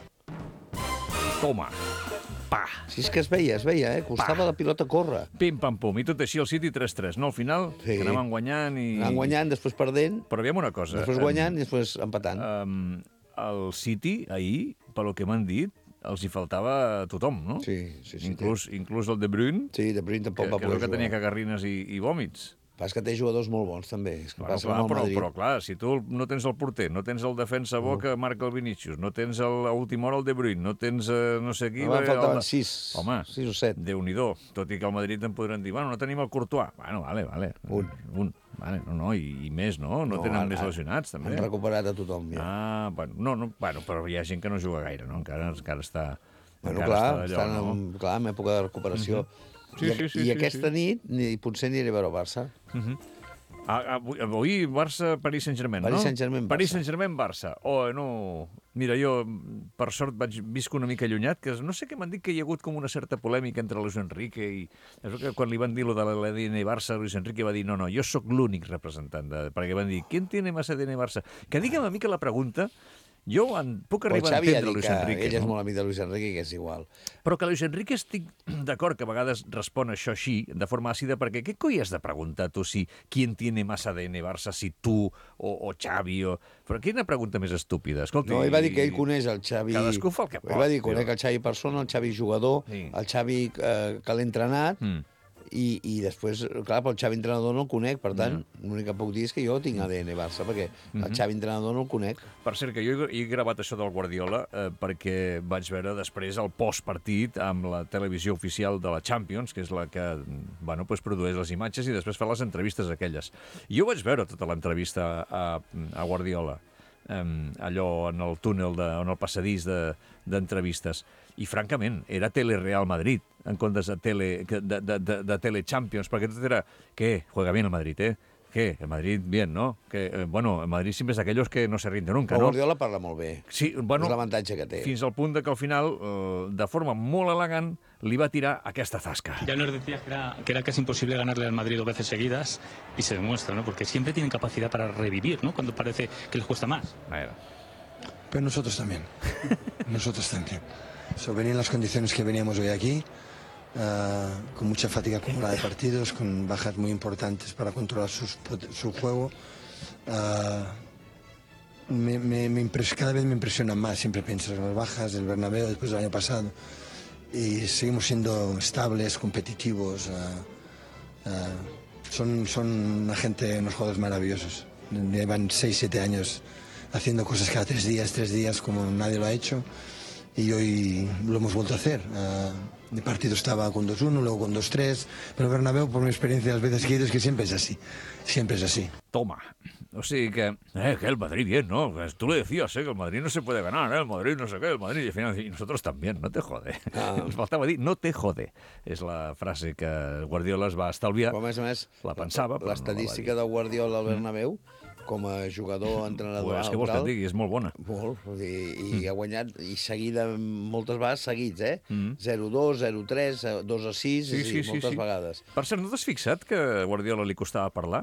Speaker 4: Toma. Pa.
Speaker 5: Sí, és que es veia, es veia, eh? Costava la pilota córrer.
Speaker 4: Pim-pam-pum. I tot així el City tres tres, no? Al final,
Speaker 5: Sí.
Speaker 4: que anaven guanyant i...
Speaker 5: Anant guanyant, després perdent,
Speaker 4: Però aviam una cosa.
Speaker 5: després
Speaker 4: em,
Speaker 5: guanyant i després empatant.
Speaker 4: Um, el City, ahir, pel que m'han dit, els hi faltava tothom, no?
Speaker 5: Sí, sí, sí.
Speaker 4: Inclús, inclús el De Bruyne,
Speaker 5: Sí, De Bruyne
Speaker 4: que,
Speaker 5: tampoc va
Speaker 4: que,
Speaker 5: poder
Speaker 4: que tenia
Speaker 5: jugar.
Speaker 4: cagarrines i, i vòmits.
Speaker 5: Pas que té jugadors molt bons, també. És que
Speaker 4: Bueno,
Speaker 5: passa
Speaker 4: clar,
Speaker 5: amb el
Speaker 4: però,
Speaker 5: Madrid.
Speaker 4: però clar, si tu no tens el porter, no tens el defensa bo que marca el Vinícius, no tens el, a última hora el De Bruyne, no tens eh, no sé qui...
Speaker 5: Em van
Speaker 4: eh,
Speaker 5: faltaven
Speaker 4: el-
Speaker 5: sis,
Speaker 4: Home,
Speaker 5: sis o set.
Speaker 4: Déu-n'hi-do. Tot i que al Madrid em podran dir, bueno, no tenim el Courtois. Bueno, vale, vale.
Speaker 5: Un.
Speaker 4: Un. Vale, no, no, i, i més, no? No, tenen
Speaker 5: han-
Speaker 4: més
Speaker 5: han-
Speaker 4: lesionats, també.
Speaker 5: Han recuperat a tothom, ja.
Speaker 4: Ah, bueno, no, no, bueno, però hi ha gent que no juga gaire, no? Encara, encara està...
Speaker 5: bueno,
Speaker 4: encara
Speaker 5: clar,
Speaker 4: està d'allò,
Speaker 5: estan
Speaker 4: no?
Speaker 5: en, clar, en època de recuperació.
Speaker 4: Sí,
Speaker 5: I,
Speaker 4: sí, sí,
Speaker 5: I
Speaker 4: sí,
Speaker 5: aquesta
Speaker 4: sí.
Speaker 5: nit ni, potser aniré a veure el Barça.
Speaker 4: Ah, avui, avui Barça, Paris Saint-Germain, no?
Speaker 5: Paris Saint-Germain, Barça.
Speaker 4: Paris Saint-Germain, Barça. Oh, no... Mira, jo, per sort, vaig visc una mica allunyat, que no sé què m'han dit que hi ha hagut com una certa polèmica entre Luis Enrique i... És que quan li van dir lo de l'A D N Barça, Luis Enrique va dir, no, no, jo sóc l'únic representant, de... perquè van dir, ¿quién tiene más A D N Barça? Que digue'm a mi que la pregunta... Jo en puc
Speaker 5: Però el
Speaker 4: arribar a
Speaker 5: Xavi ha
Speaker 4: entendre
Speaker 5: dit
Speaker 4: Luis
Speaker 5: que
Speaker 4: Enrique,
Speaker 5: ell és
Speaker 4: no?
Speaker 5: molt amic de Luis Enrique i que és igual.
Speaker 4: Però que Luis Enrique estic d'acord que a vegades respon això així, de forma àcida, perquè què coi has de preguntar tu si qui tiene más A D N Barça, si tu o, o Xavi o... Però quina pregunta més estúpida? Escolta,
Speaker 5: No, ell va dir que ell coneix el Xavi...
Speaker 4: Cadascú fa el que pot.
Speaker 5: Ell va dir que
Speaker 4: tio.
Speaker 5: conec el Xavi persona, el Xavi jugador,
Speaker 4: Sí.
Speaker 5: el Xavi eh, que l'ha entrenat,
Speaker 4: Mm.
Speaker 5: i, i després, clar, pel Xavi entrenador no el conec, per tant, l'únic que puc dir és que jo tinc A D N Barça, perquè
Speaker 4: Mhm.
Speaker 5: el Xavi entrenador no el conec.
Speaker 4: Per cert, que jo he, he gravat això del Guardiola eh, perquè vaig veure després el postpartit amb la televisió oficial de la Champions, que és la que bueno, pues produeix les imatges i després fa les entrevistes aquelles. I jo vaig veure tota l'entrevista a, a Guardiola. um, allò en el túnel, de, en el passadís d'entrevistes. I, francament, era Tele Real Madrid, en comptes de Tele, de, de, de, de Tele Champions, perquè tot era, què? Juega bien el Madrid, eh? ¿Qué? El Madrid, bien, ¿no? Que, eh, bueno, el Madrid siempre es de aquellos que no se rinde nunca,
Speaker 5: Però
Speaker 4: ¿no?
Speaker 5: Guardiola parla molt bé.
Speaker 4: Sí, bueno,
Speaker 5: és l'avantatge que té.
Speaker 4: Fins al punt de que al final, eh, de forma molt elegant, li va tirar aquesta zasca.
Speaker 7: Ya nos decías que era, que era casi imposible ganarle al Madrid dos veces seguidas y se demuestra, ¿no? Porque siempre tienen capacidad para revivir, ¿no? Cuando parece que les cuesta más.
Speaker 4: Bueno.
Speaker 8: Pero nosotros también. Nosotros también. So, venían las condiciones que veníamos hoy aquí, uh, con mucha fatiga acumulada de partidos, con bajas muy importantes para controlar sus, su juego. Uh, me, me, me impres, cada vez me impresionan más, siempre pienso en las bajas del Bernabéu después del año pasado. Y seguimos siendo estables, competitivos. Uh, uh, son, son una gente, unos jugadores maravillosos. Llevan seis, siete años haciendo cosas cada tres días, tres días, como nadie lo ha hecho. Y hoy lo hemos vuelto a hacer. Uh, el partido estaba con dos uno, luego con dos tres, pero Bernabéu, por mi experiencia las veces que he ido, es que siempre es así. Siempre es así.
Speaker 4: Toma. O sigui que, eh, que el Madrid bien, ¿no? Tú le decías, eh, que el Madrid no se puede ganar, ¿eh? El Madrid no sé qué, el Madrid, y al final, y nosotros también, no te jode. Ah. Ens faltava dir, no te jode. És la frase que Guardiola es va estalviar.
Speaker 5: Però, a més a més,
Speaker 4: la pensava, però
Speaker 5: l'estadística no la va dir. De Guardiola al Bernabéu, com a jugador, entrenador...
Speaker 4: Pues, què vols que et digui? És molt bona.
Speaker 5: Molt, i, i mm. ha guanyat, i seguida moltes vegades seguits, eh?
Speaker 4: Mm.
Speaker 5: zero dos, zero tres, dos a sis,
Speaker 4: sí, sí, sí,
Speaker 5: moltes
Speaker 4: sí.
Speaker 5: vegades.
Speaker 4: Per cert, no t'has fixat que a Guardiola li costava parlar?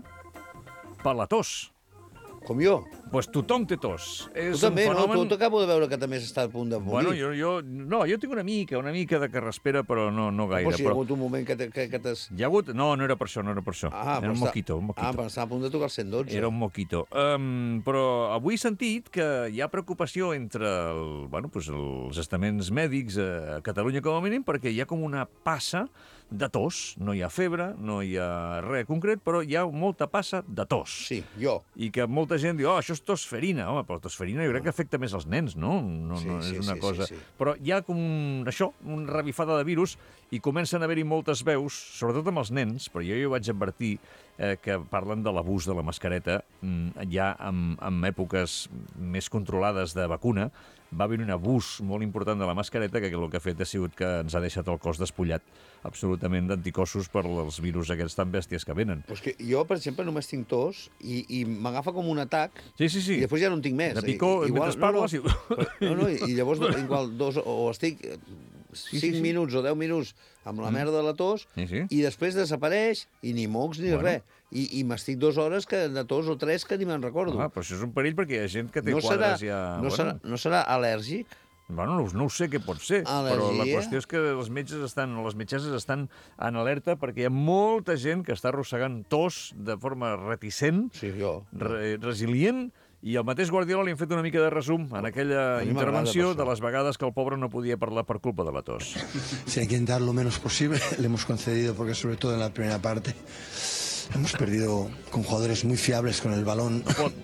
Speaker 4: Per la tos.
Speaker 5: Com jo?
Speaker 4: Doncs pues tothom té tos. És
Speaker 5: tu també,
Speaker 4: un fenomen...
Speaker 5: no? Tu t'acabo de veure que també s'està a punt de morir.
Speaker 4: Bueno, jo, jo, no, jo tinc una mica, una mica de que respira, però no, no gaire.
Speaker 5: Però si hi ha hagut un moment que, que, que t'has...
Speaker 4: Hi ha hagut... No, no era per això, no era per això.
Speaker 5: Ah,
Speaker 4: era un
Speaker 5: està...
Speaker 4: moquito, un moquito.
Speaker 5: Ah, però estava a punt de tocar el cent dotze.
Speaker 4: Era un moquito. Um, però avui he sentit que hi ha preocupació entre el, bueno, pues els estaments mèdics a Catalunya, com a mínim, perquè hi ha com una passa de tos. No hi ha febre, no hi ha res concret, però hi ha molta passa de tos.
Speaker 5: Sí, jo.
Speaker 4: I que molta gent diu, oh, això és tosferina. Home, però tosferina jo crec que afecta més als nens, no? No,
Speaker 5: sí,
Speaker 4: no és
Speaker 5: sí,
Speaker 4: una
Speaker 5: sí,
Speaker 4: cosa...
Speaker 5: Sí, sí.
Speaker 4: Però hi ha com un, això, una revifada de virus i comencen a haver-hi moltes veus, sobretot amb els nens, però jo ja ho vaig advertir, eh, que parlen de l'abús de la mascareta mm, ja en, en èpoques més controlades de vacuna. Va haver un abús molt important de la mascareta que el que ha fet ha sigut que ens ha deixat el cos despullat absolutament d'anticossos per els virus aquests tan bèsties que venen.
Speaker 5: Pues que jo, per exemple, només tinc tos i, i m'agafa com un atac
Speaker 4: sí, sí, sí.
Speaker 5: i després ja no en tinc més.
Speaker 4: De picó, I, igual, mentre parles...
Speaker 5: No, no, no, no, i llavors igual dos, o estic
Speaker 4: sí,
Speaker 5: cinc
Speaker 4: sí, sí.
Speaker 5: minuts o deu minuts amb la merda de la tos
Speaker 4: sí, sí.
Speaker 5: i després desapareix i ni mocs ni bueno. res. I, i m'estic dues hores que, de tos o tres que ni me'n recordo.
Speaker 4: Ah, però això és un perill perquè hi ha gent que té
Speaker 5: no
Speaker 4: quadres
Speaker 5: serà,
Speaker 4: ja...
Speaker 5: No,
Speaker 4: bueno.
Speaker 5: serà, no serà al·lèrgic?
Speaker 4: Bueno, no, no ho sé què pot ser,
Speaker 5: Al·lèrgia?
Speaker 4: Però la qüestió és que els metges estan, les metgesses estan en alerta perquè hi ha molta gent que està arrossegant tos de forma reticent,
Speaker 5: sí, jo.
Speaker 4: Re, resilient, i el mateix Guardiola li han fet una mica de resum en aquella intervenció de les vegades que el pobre no podia parlar per culpa de la tos.
Speaker 8: Si hay que intentar lo menos posible, le hemos concedido, porque sobre todo en la primera parte hemos perdido con jugadores muy fiables con el balón,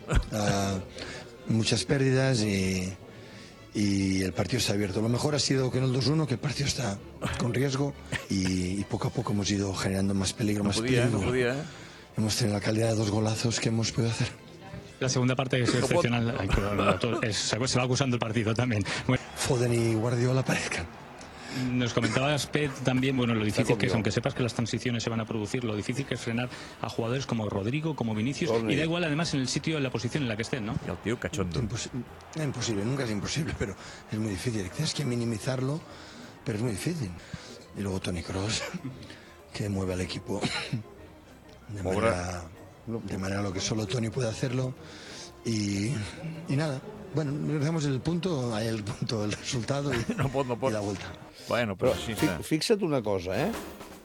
Speaker 8: uh, muchas pérdidas y, y el partido está abierto. Lo mejor ha sido que en el dos uno, que el partido está con riesgo y, y poco a poco hemos ido generando más peligro,
Speaker 4: no
Speaker 8: más
Speaker 4: podía,
Speaker 8: peligro.
Speaker 4: No podía, ¿eh?
Speaker 8: Hemos tenido la calidad de dos golazos que hemos podido hacer.
Speaker 7: La segunda parte es excepcional. Ay, es, se va acusando el partido también. Bueno.
Speaker 8: Foden y Guardiola aparezcan.
Speaker 7: Nos comentabas, Pep, también, bueno, lo difícil que es, aunque sepas que las transiciones se van a producir, lo difícil que es frenar a jugadores como Rodrigo, como Vinicius, Corne. Y da igual, además, en el sitio, en la posición en la que estén, ¿no?
Speaker 4: Y el tío cachondo.
Speaker 8: Impos imposible, nunca es imposible, pero es muy difícil. Tienes que minimizarlo, pero es muy difícil. Y luego Toni Kroos, que mueve al equipo de manera, de manera lo que solo Toni puede hacerlo. Y, y nada, bueno, dejamos el punto, hay el punto, el resultado y,
Speaker 4: no pot, no pot.
Speaker 8: i la volta.
Speaker 4: Bueno, però, però
Speaker 5: sí, fi, fixa't una cosa, eh?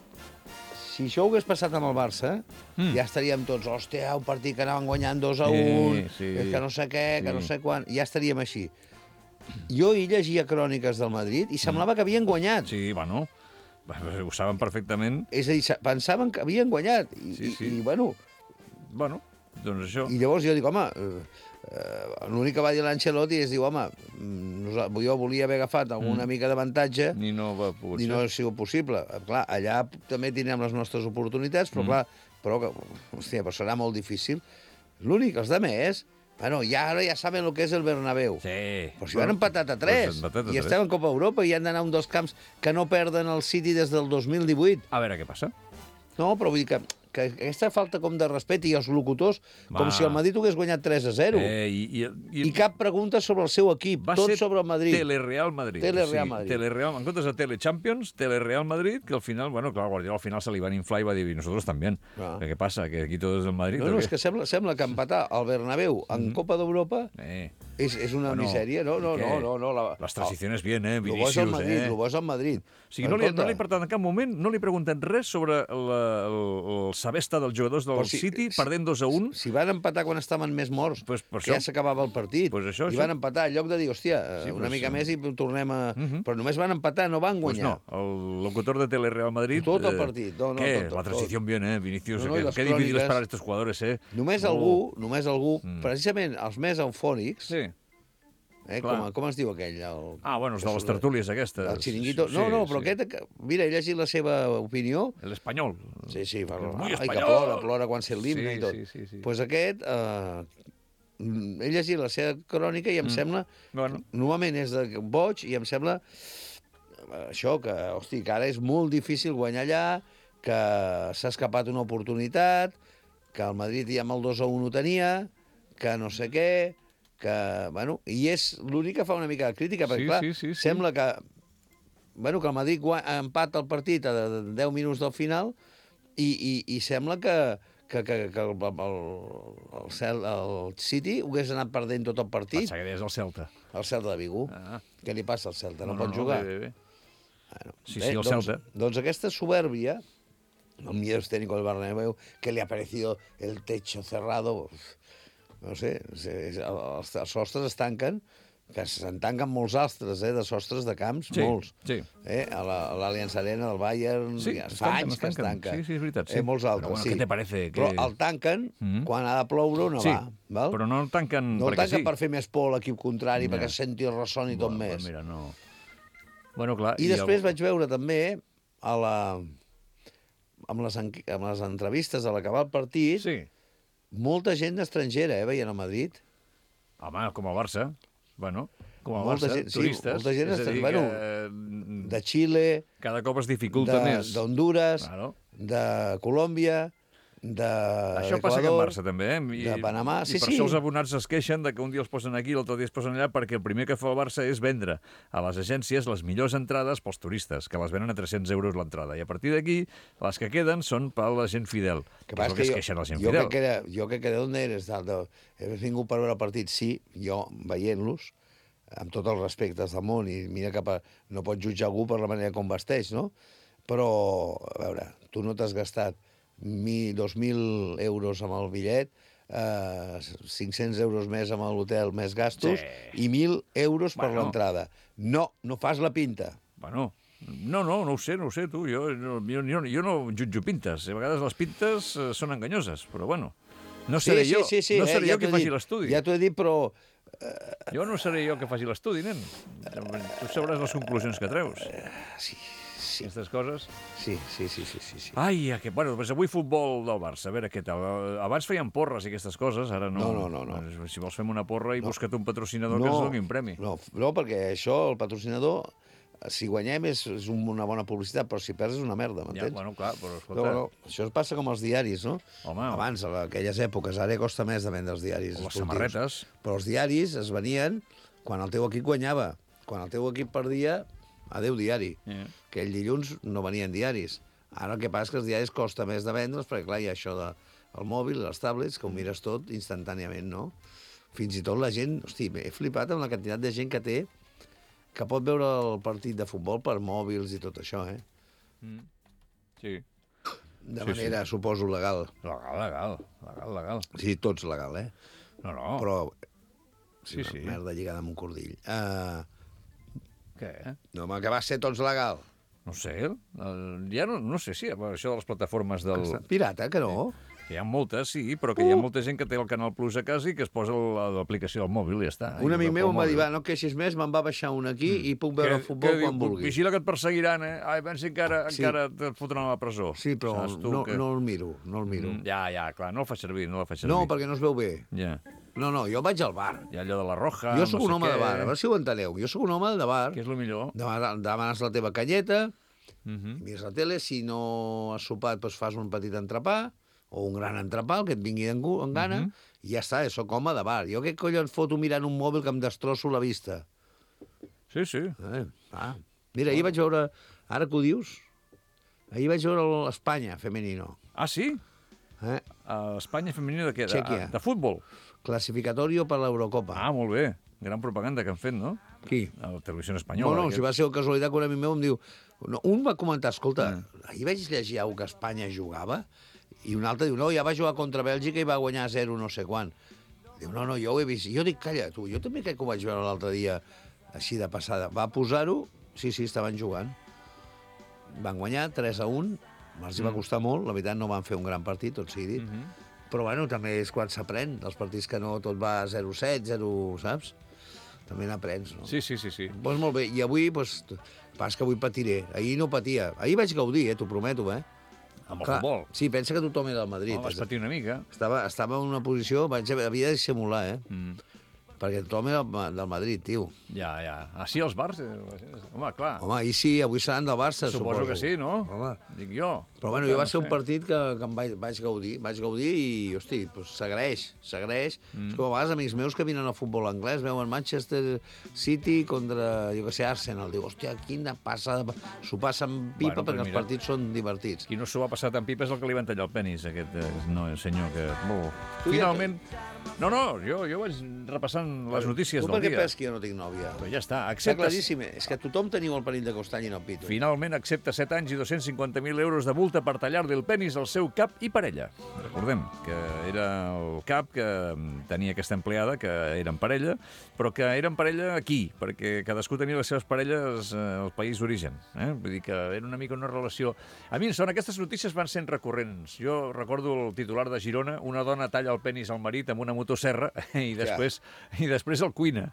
Speaker 5: Si això ho hagués passat amb el Barça, mm. ja estaríem tots, hòstia, un partit que anaven guanyant dos a un, sí, sí. que no sé què, que sí. no sé quan... Ja estaríem així. Jo hi llegia cròniques del Madrid i semblava que havien guanyat.
Speaker 4: Sí, bueno, ho saben perfectament.
Speaker 5: És a dir, pensaven que havien guanyat. I, sí, sí. i, i bueno...
Speaker 4: Bueno, doncs això...
Speaker 5: I llavors jo dic, home... Eh, Uh, l'únic que va dir l'Ancelotti és dir, home, jo volia haver agafat alguna mm. mica d'avantatge
Speaker 4: i no va poder
Speaker 5: i no ha sigut possible. Clar, allà també tindrem les nostres oportunitats, però mm. clar, però, hòstia, però serà molt difícil. L'únic, els de més, Bueno, ja, ara ja saben el que és el Bernabéu.
Speaker 4: Sí.
Speaker 5: Però si van empatat a tres,
Speaker 4: Pues empatat a
Speaker 5: i
Speaker 4: tres.
Speaker 5: estem en Copa Europa i han d'anar a un dels camps que no perden el City des del dos mil divuit.
Speaker 4: A veure què passa.
Speaker 5: No, però vull dir que, que aquesta falta com de respecte i els locutors,
Speaker 4: Va.
Speaker 5: com si el Madrid hagués guanyat tres a zero.
Speaker 4: Eh, i, i, i,
Speaker 5: I cap pregunta sobre el seu equip,
Speaker 4: va
Speaker 5: tot
Speaker 4: ser
Speaker 5: sobre el Madrid.
Speaker 4: Telereal Madrid.
Speaker 5: Telereal
Speaker 4: sí,
Speaker 5: Madrid.
Speaker 4: Telereal, en comptes de Telechampions, Telereal Madrid, que al final, bueno, clar, Guardiola al final se li van inflar i va dir, i nosotros también.
Speaker 5: Ah.
Speaker 4: ¿Qué pasa? Que aquí todo es el Madrid.
Speaker 5: No,
Speaker 4: ¿o
Speaker 5: no,
Speaker 4: qué?
Speaker 5: és que sembla, sembla que empatar el Bernabéu en Copa d'Europa
Speaker 4: Eh.
Speaker 5: és, és una
Speaker 4: Bueno,
Speaker 5: misèria. No, no,
Speaker 4: ¿y qué?
Speaker 5: no, no, no. La,
Speaker 4: Las transiciones bien, eh?
Speaker 5: Lo bo és el
Speaker 4: Vinicius,
Speaker 5: Madrid,
Speaker 4: eh?
Speaker 5: lo bo és el Madrid.
Speaker 4: O sigui, no li, no li he parlat en cap moment, no li pregunten res sobre la, el, el saber estar dels jugadors del
Speaker 5: Però si-
Speaker 4: City,
Speaker 5: si-
Speaker 4: perdent dos a un.
Speaker 5: Si van empatar quan estaven més morts,
Speaker 4: Pues per
Speaker 5: que
Speaker 4: això.
Speaker 5: ja s'acabava el partit,
Speaker 4: Pues això,
Speaker 5: i
Speaker 4: això.
Speaker 5: van empatar, en lloc de dir, hòstia,
Speaker 4: Sí,
Speaker 5: una
Speaker 4: pues,
Speaker 5: mica
Speaker 4: sí.
Speaker 5: més i tornem a...
Speaker 4: Mhm.
Speaker 5: Però només van empatar, no van
Speaker 4: Pues
Speaker 5: guanyar.
Speaker 4: no, el locutor de Telereal Madrid...
Speaker 5: Tot el
Speaker 4: eh,
Speaker 5: partit, no, no,
Speaker 4: ¿qué?
Speaker 5: tot, tot,
Speaker 4: La transición bien, eh, Vinicius.
Speaker 5: No, no, i
Speaker 4: qué
Speaker 5: les
Speaker 4: qué difícil es
Speaker 5: cròniques.
Speaker 4: parar estos jugadores, eh.
Speaker 5: Només
Speaker 4: Oh.
Speaker 5: algú, només algú,
Speaker 4: Mm.
Speaker 5: precisament els més eufòrics,
Speaker 4: Sí.
Speaker 5: eh,
Speaker 4: clar.
Speaker 5: com, com es diu aquell? El,
Speaker 4: Ah, bueno, els de
Speaker 5: que
Speaker 4: les
Speaker 5: surt-
Speaker 4: tertúlies aquestes.
Speaker 5: El xiringuito.
Speaker 4: Sí,
Speaker 5: No, no, però
Speaker 4: sí.
Speaker 5: aquest, que- mira, he llegit la seva opinió.
Speaker 4: El espanyol.
Speaker 5: Sí, sí, fa,
Speaker 4: Muy
Speaker 5: ai, que
Speaker 4: espanyol.
Speaker 5: plora, plora quan sent l'himne
Speaker 4: Sí,
Speaker 5: i tot.
Speaker 4: sí, sí, sí.
Speaker 5: Pues aquest, eh, mm, he llegit la seva crònica i em
Speaker 4: Mm.
Speaker 5: sembla...
Speaker 4: Bueno.
Speaker 5: Normalment és de boig i em sembla eh, això, que, hosti, que ara és molt difícil guanyar allà, que s'ha escapat una oportunitat, que el Madrid ja amb el dos a un ho tenia, que no sé què, que, bueno, i és l'únic que fa una mica de crítica, perquè,
Speaker 4: Sí,
Speaker 5: clar,
Speaker 4: sí, sí, sí.
Speaker 5: sembla que, bueno, que el Madrid gua- empata el partit a de- de deu minuts del final i, i, i sembla que, que, que, que el, el, el, Cel, el City ho hagués anat perdent tot el partit.
Speaker 4: Pensa que és el Celta.
Speaker 5: El Celta de Vigo.
Speaker 4: Ah.
Speaker 5: Què li passa al Celta? No,
Speaker 4: No, no,
Speaker 5: pot
Speaker 4: no,
Speaker 5: jugar?
Speaker 4: bé, bé, bé.
Speaker 5: Bueno,
Speaker 4: Sí, sí, el
Speaker 5: doncs,
Speaker 4: Celta.
Speaker 5: Doncs aquesta soberbia, el miedo escénico del Bernabéu, que li ha parecido el techo cerrado, no sé, se- se- els, els sostres es tanquen, que se'n tanquen molts altres, eh, de sostres de camps,
Speaker 4: Sí,
Speaker 5: molts.
Speaker 4: sí.
Speaker 5: Eh, a la- a l'Allianz Arena del Bayern,
Speaker 4: Sí,
Speaker 5: ja
Speaker 4: es
Speaker 5: fa
Speaker 4: tanquen,
Speaker 5: anys
Speaker 4: es
Speaker 5: que es
Speaker 4: tanquen.
Speaker 5: tanca.
Speaker 4: Sí, sí, és veritat, sí.
Speaker 5: Eh, molts
Speaker 4: Però
Speaker 5: altres,
Speaker 4: bueno,
Speaker 5: sí.
Speaker 4: què te parece?
Speaker 5: Però
Speaker 4: Que-
Speaker 5: el tanquen
Speaker 4: Mhm.
Speaker 5: quan ha de ploure no
Speaker 4: Sí,
Speaker 5: va. Val?
Speaker 4: però no el tanquen
Speaker 5: No el
Speaker 4: perquè
Speaker 5: tanquen
Speaker 4: sí.
Speaker 5: per fer més por a l'equip contrari,
Speaker 4: Ja.
Speaker 5: perquè senti el ressò i tot
Speaker 4: Bueno,
Speaker 5: més.
Speaker 4: pues mira, no... Bueno, clar...
Speaker 5: I després
Speaker 4: el...
Speaker 5: vaig veure també a la... amb, les, en... amb les entrevistes a l'acabar el partit,
Speaker 4: Sí.
Speaker 5: molta gent estrangera, eh, veient a Madrid.
Speaker 4: Home, com el Barça. Bueno, com el
Speaker 5: Molta
Speaker 4: Barça,
Speaker 5: gent- sí,
Speaker 4: turistes.
Speaker 5: molta gent
Speaker 4: és a dir,
Speaker 5: estan- bueno,
Speaker 4: que,
Speaker 5: De Xile,
Speaker 4: cada cop es dificulta
Speaker 5: de-
Speaker 4: més.
Speaker 5: d'Honduras,
Speaker 4: Claro.
Speaker 5: de Colòmbia, de
Speaker 4: Això passa que en Barça, també, eh? I,
Speaker 5: de Panamà.
Speaker 4: I
Speaker 5: Sí,
Speaker 4: per
Speaker 5: sí.
Speaker 4: això els abonats es queixen de que un dia els posen aquí i l'altre dia els posen allà, perquè el primer que fa el Barça és vendre a les agències les millors entrades pels turistes, que les venen a tres-cents euros l'entrada. I a partir d'aquí, les que queden són per la gent fidel.
Speaker 5: Que
Speaker 4: Que és
Speaker 5: passa
Speaker 4: el que es
Speaker 5: jo-
Speaker 4: queixen la gent
Speaker 5: jo
Speaker 4: fidel.
Speaker 5: crec que era, jo crec que d'on eres? De, de, he vingut per veure el partit, sí, jo veient-los, amb tots els respectes del món, i mira que pa, no pots jutjar algú per la manera com vesteix, no? Però, a veure, tu no t'has gastat mi, dos mil euros amb el bitllet, eh, cinc-cents euros més amb l'hotel, més gastos,
Speaker 4: Sí.
Speaker 5: i mil euros per
Speaker 4: Bueno.
Speaker 5: l'entrada. No, no fas la pinta.
Speaker 4: Bueno, no, no, no ho sé, no ho sé, tu. Jo, jo, jo, jo no jutjo pintes. A vegades les pintes eh, són enganyoses, però bueno. No seré
Speaker 5: sí,
Speaker 4: jo,
Speaker 5: sí, sí,
Speaker 4: no
Speaker 5: eh,
Speaker 4: seré
Speaker 5: ja
Speaker 4: jo
Speaker 5: t'ho
Speaker 4: qui
Speaker 5: he
Speaker 4: faci
Speaker 5: dit,
Speaker 4: l'estudi.
Speaker 5: Ja t'ho he dit, però
Speaker 4: Jo no seré jo que faci l'estudi, nen. Tu sabràs les conclusions que treus.
Speaker 5: sí, sí,
Speaker 4: Aquestes coses...
Speaker 5: sí, sí, sí, sí, sí, sí.
Speaker 4: Ai, aquest... bueno, doncs avui futbol del Barça, a veure què tal. Abans feien porres i aquestes coses, ara no.
Speaker 5: No, no, no, no.
Speaker 4: Si vols fem una porra i
Speaker 5: No.
Speaker 4: busca't un patrocinador que ens doni un premi.
Speaker 5: No, no, perquè això, el patrocinador, si guanyem és, és una bona publicitat, però si perds és una merda,
Speaker 4: Ja,
Speaker 5: m'entens?
Speaker 4: bueno, clar, però escolta...
Speaker 5: no, no, això passa com els diaris, no?
Speaker 4: Home,
Speaker 5: Abans, a aquelles èpoques, ara costa més de vendre els diaris
Speaker 4: o les
Speaker 5: esportius.
Speaker 4: samarretes.
Speaker 5: Però els diaris es venien quan el teu equip guanyava. Quan el teu equip perdia, adeu diari.
Speaker 4: Yeah.
Speaker 5: Aquell dilluns no venien diaris. Ara el que passa és que els diaris costa més de vendre's, perquè clar, hi ha això del de, mòbil, les tablets, que ho mires tot instantàniament, no? Fins i tot la gent... Hosti, he flipat amb la quantitat de gent que té que pot veure el partit de futbol per mòbils i tot això, eh?
Speaker 4: Mm. Sí.
Speaker 5: De
Speaker 4: Sí,
Speaker 5: manera, suposo, legal.
Speaker 4: Legal, legal, legal, legal.
Speaker 5: Sí, tots legal, eh?
Speaker 4: No, no.
Speaker 5: Però...
Speaker 4: Sí,
Speaker 5: una
Speaker 4: sí.
Speaker 5: merda lligada amb un cordill. Uh,
Speaker 4: Què?
Speaker 5: no, home, que va ser tots legal.
Speaker 4: No sé, el, ja no, no sé si sí, això de les plataformes del...
Speaker 5: Pirata, que no?
Speaker 4: Que hi ha moltes, sí, però que hi ha molta gent que té el Canal Plus a casa i que es posa l'aplicació al mòbil i ja està.
Speaker 5: Un amic meu em va dir, va, no queixis més, me'n va baixar un aquí i puc veure el futbol quan vulgui.
Speaker 4: Vigila que et perseguiran, eh? Ai, pensi que encara, encara et fotran a la presó.
Speaker 5: Sí, però no, no el miro, no el miro.
Speaker 4: Ja, ja, clar, no el fa servir, no el fa servir.
Speaker 5: No, perquè no es veu bé.
Speaker 4: Ja.
Speaker 5: No, no, jo vaig al bar.
Speaker 4: Hi ha allò de la Roja,
Speaker 5: jo sóc
Speaker 4: no
Speaker 5: un
Speaker 4: sé
Speaker 5: home
Speaker 4: què.
Speaker 5: de bar, a veure si ho enteneu. Jo sóc un home de bar.
Speaker 4: Què és el millor?
Speaker 5: Demanes la teva canyeta,
Speaker 4: Uh-huh.
Speaker 5: mires la tele, si no has sopat, doncs fas un petit entrepà, o un gran entrepà, el que et vingui en, en gana,
Speaker 4: Uh-huh.
Speaker 5: i ja està, sóc home de bar. Jo què collons foto mirant un mòbil que em destrosso la vista?
Speaker 4: Sí, sí.
Speaker 5: Eh, ah. Mira, ahir vaig veure, ara que ho dius, ahir vaig veure l'Espanya femenino.
Speaker 4: Ah, sí?
Speaker 5: Eh?
Speaker 4: Espanya femenina de què?
Speaker 5: Txèquia.
Speaker 4: De, de futbol?
Speaker 5: Classificatorio per l'Eurocopa.
Speaker 4: Ah, molt bé. Gran propaganda que han fet, no?
Speaker 5: Qui?
Speaker 4: A la televisió espanyola.
Speaker 5: No, no,
Speaker 4: aquest.
Speaker 5: si va ser casualitat que un amic meu em diu... No, un va comentar, escolta, mm. ahir vaig llegir alguna que Espanya jugava i un altre diu, no, ja va jugar contra Bèlgica i va guanyar zero no sé quan. Diu, no, no, jo ho he vist. I jo dic, calla, tu, jo també crec que ho vaig veure l'altre dia així de passada. Va posar-ho, sí, sí, estaven jugant. Van guanyar tres a un, els hi va costar molt, la veritat no van fer un gran partit, tot sigui dit. Mm -hmm. Però bueno, també és quan s'aprèn, dels partits que no tot va zero set, zero, saps? També n'aprens, no?
Speaker 4: Sí, sí, sí, sí.
Speaker 5: Doncs molt bé, i avui, doncs, pas que avui patiré. Ahir no patia. Ahir vaig gaudir, eh, t'ho prometo, eh?
Speaker 4: Amb el futbol.
Speaker 5: Sí, pensa que tothom era al Madrid.
Speaker 4: No, vas patir una mica.
Speaker 5: Estava, estava en una posició, vaig, havia de dissimular, eh?
Speaker 4: Mm.
Speaker 5: Perquè tothom era del Madrid, tio.
Speaker 4: Ja, ja. Ah, sí, els bars? Eh, home, clar.
Speaker 5: Home, ahir sí, avui seran del Barça,
Speaker 4: suposo.
Speaker 5: Suposo
Speaker 4: que sí, no?
Speaker 5: Home.
Speaker 4: Dic jo.
Speaker 5: Però bueno, jo va ser un partit que, que em vaig, vaig gaudir, vaig gaudir i, hosti, doncs s'agraeix, s'agraeix. Mm. És com a vegades amics meus que vinen al futbol anglès, veuen Manchester City contra, jo què sé, Arsenal. Diu, hòstia, quina passada. S'ho passen pipa, bueno, perquè mira, els partits són divertits.
Speaker 4: Qui no s'ho va passar tan pipa és el que li van tallar el penis, aquest eh, no, senyor que... Oh. Finalment... No, no, jo, jo vaig repassant les notícies
Speaker 5: del dia. Tu per què penses que jo no tinc nòvia?
Speaker 4: Però ja està.
Speaker 5: Acceptes... Està claríssim, és que tothom teniu el perill de costall i no el pito.
Speaker 4: Finalment accepta set anys i dos-cents cinquanta mil euros de multa per tallar-li el penis al seu cap i parella. Recordem que era el cap que tenia aquesta empleada, que eren parella, però que eren parella aquí, perquè cadascú tenia les seves parelles al país d'origen. Eh? Vull dir que era una mica una relació... A mi em sona, aquestes notícies van sent recurrents. Jo recordo el titular de Girona, una dona talla el penis al marit amb una motosserra i després, ja. i després el cuina.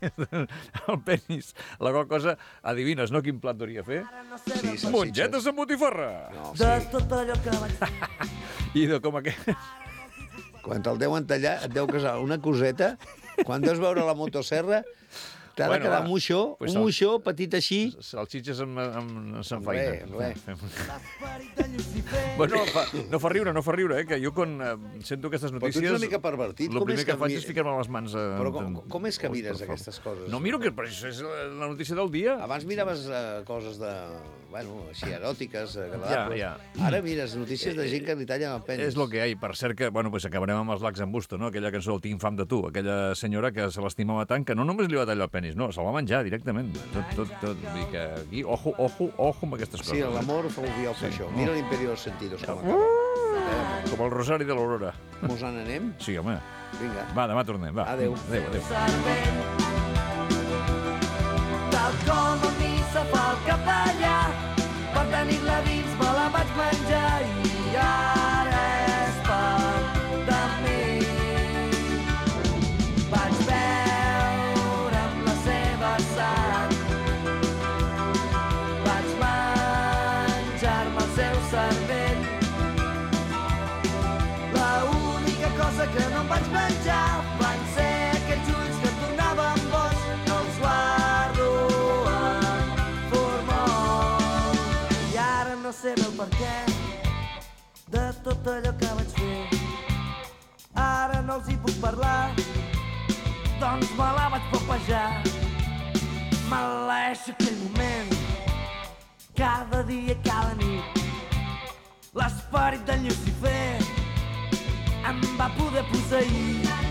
Speaker 4: El penis. La qual cosa, adivines, no? Quin plat hauria fer?
Speaker 5: Sí,
Speaker 4: mongetes amb botifarra!
Speaker 2: No, sí. De tot allò que vaig fer.
Speaker 4: I de com aquest...
Speaker 5: Quan te'l deuen tallar, et deu casar una coseta. Quan deus veure la motosserra, t'ha bueno, de quedar un moixó, pues un moixó petit així.
Speaker 4: Salsitxes amb, amb, amb sanfaina.
Speaker 5: Res, res.
Speaker 4: Bueno, fa, no fa riure, no fa riure, eh? Que jo quan eh, sento aquestes notícies...
Speaker 5: Però tu ets una mica pervertit.
Speaker 4: El primer que, que faig és ficar-me les mans... A,
Speaker 5: Però com, com és que mires aquestes coses?
Speaker 4: No miro, que però això és la notícia del dia.
Speaker 5: Abans miraves uh, coses de... Bueno, així, eròtiques, agradables.
Speaker 4: Ja, ja.
Speaker 5: Ara mires notícies de gent que li tallen el penis.
Speaker 4: És el que hi ha. Per cert que, bueno, pues acabarem amb els lacs en busto, no? Aquella cançó del Tinc fam de tu. Aquella senyora que se l'estimava tant que no només li va tallar el penis, no, se'l va menjar directament. Tot, tot, tot. Vull dir que aquí, ojo, ojo, ojo amb aquestes coses.
Speaker 5: Sí, l'amor fa obviar el això. Mira l'Imperio dels Sentidos, com acaba.
Speaker 4: Com el Rosari de l'Aurora.
Speaker 5: Mos en anem?
Speaker 4: Sí, home.
Speaker 5: Vinga.
Speaker 4: Va, demà tornem, va.
Speaker 5: Adéu.
Speaker 4: Adéu, adéu.
Speaker 2: Tal com a missa fa el capellà, per tenir-la dins me la vaig menjar i ara és part de mi. Vaig veure amb la seva sang, vaig menjar-me el seu cervell. L'única cosa que no em vaig menjar van ser aquells ulls que tornaven boig, que els guardo en formol. I ara no sé el per què de tot allò que vaig fer. Ara no els hi puc parlar, doncs me la vaig papejar. Maleeix aquell moment, cada dia i cada nit. L'esperit de Llucifer em va poder posseir.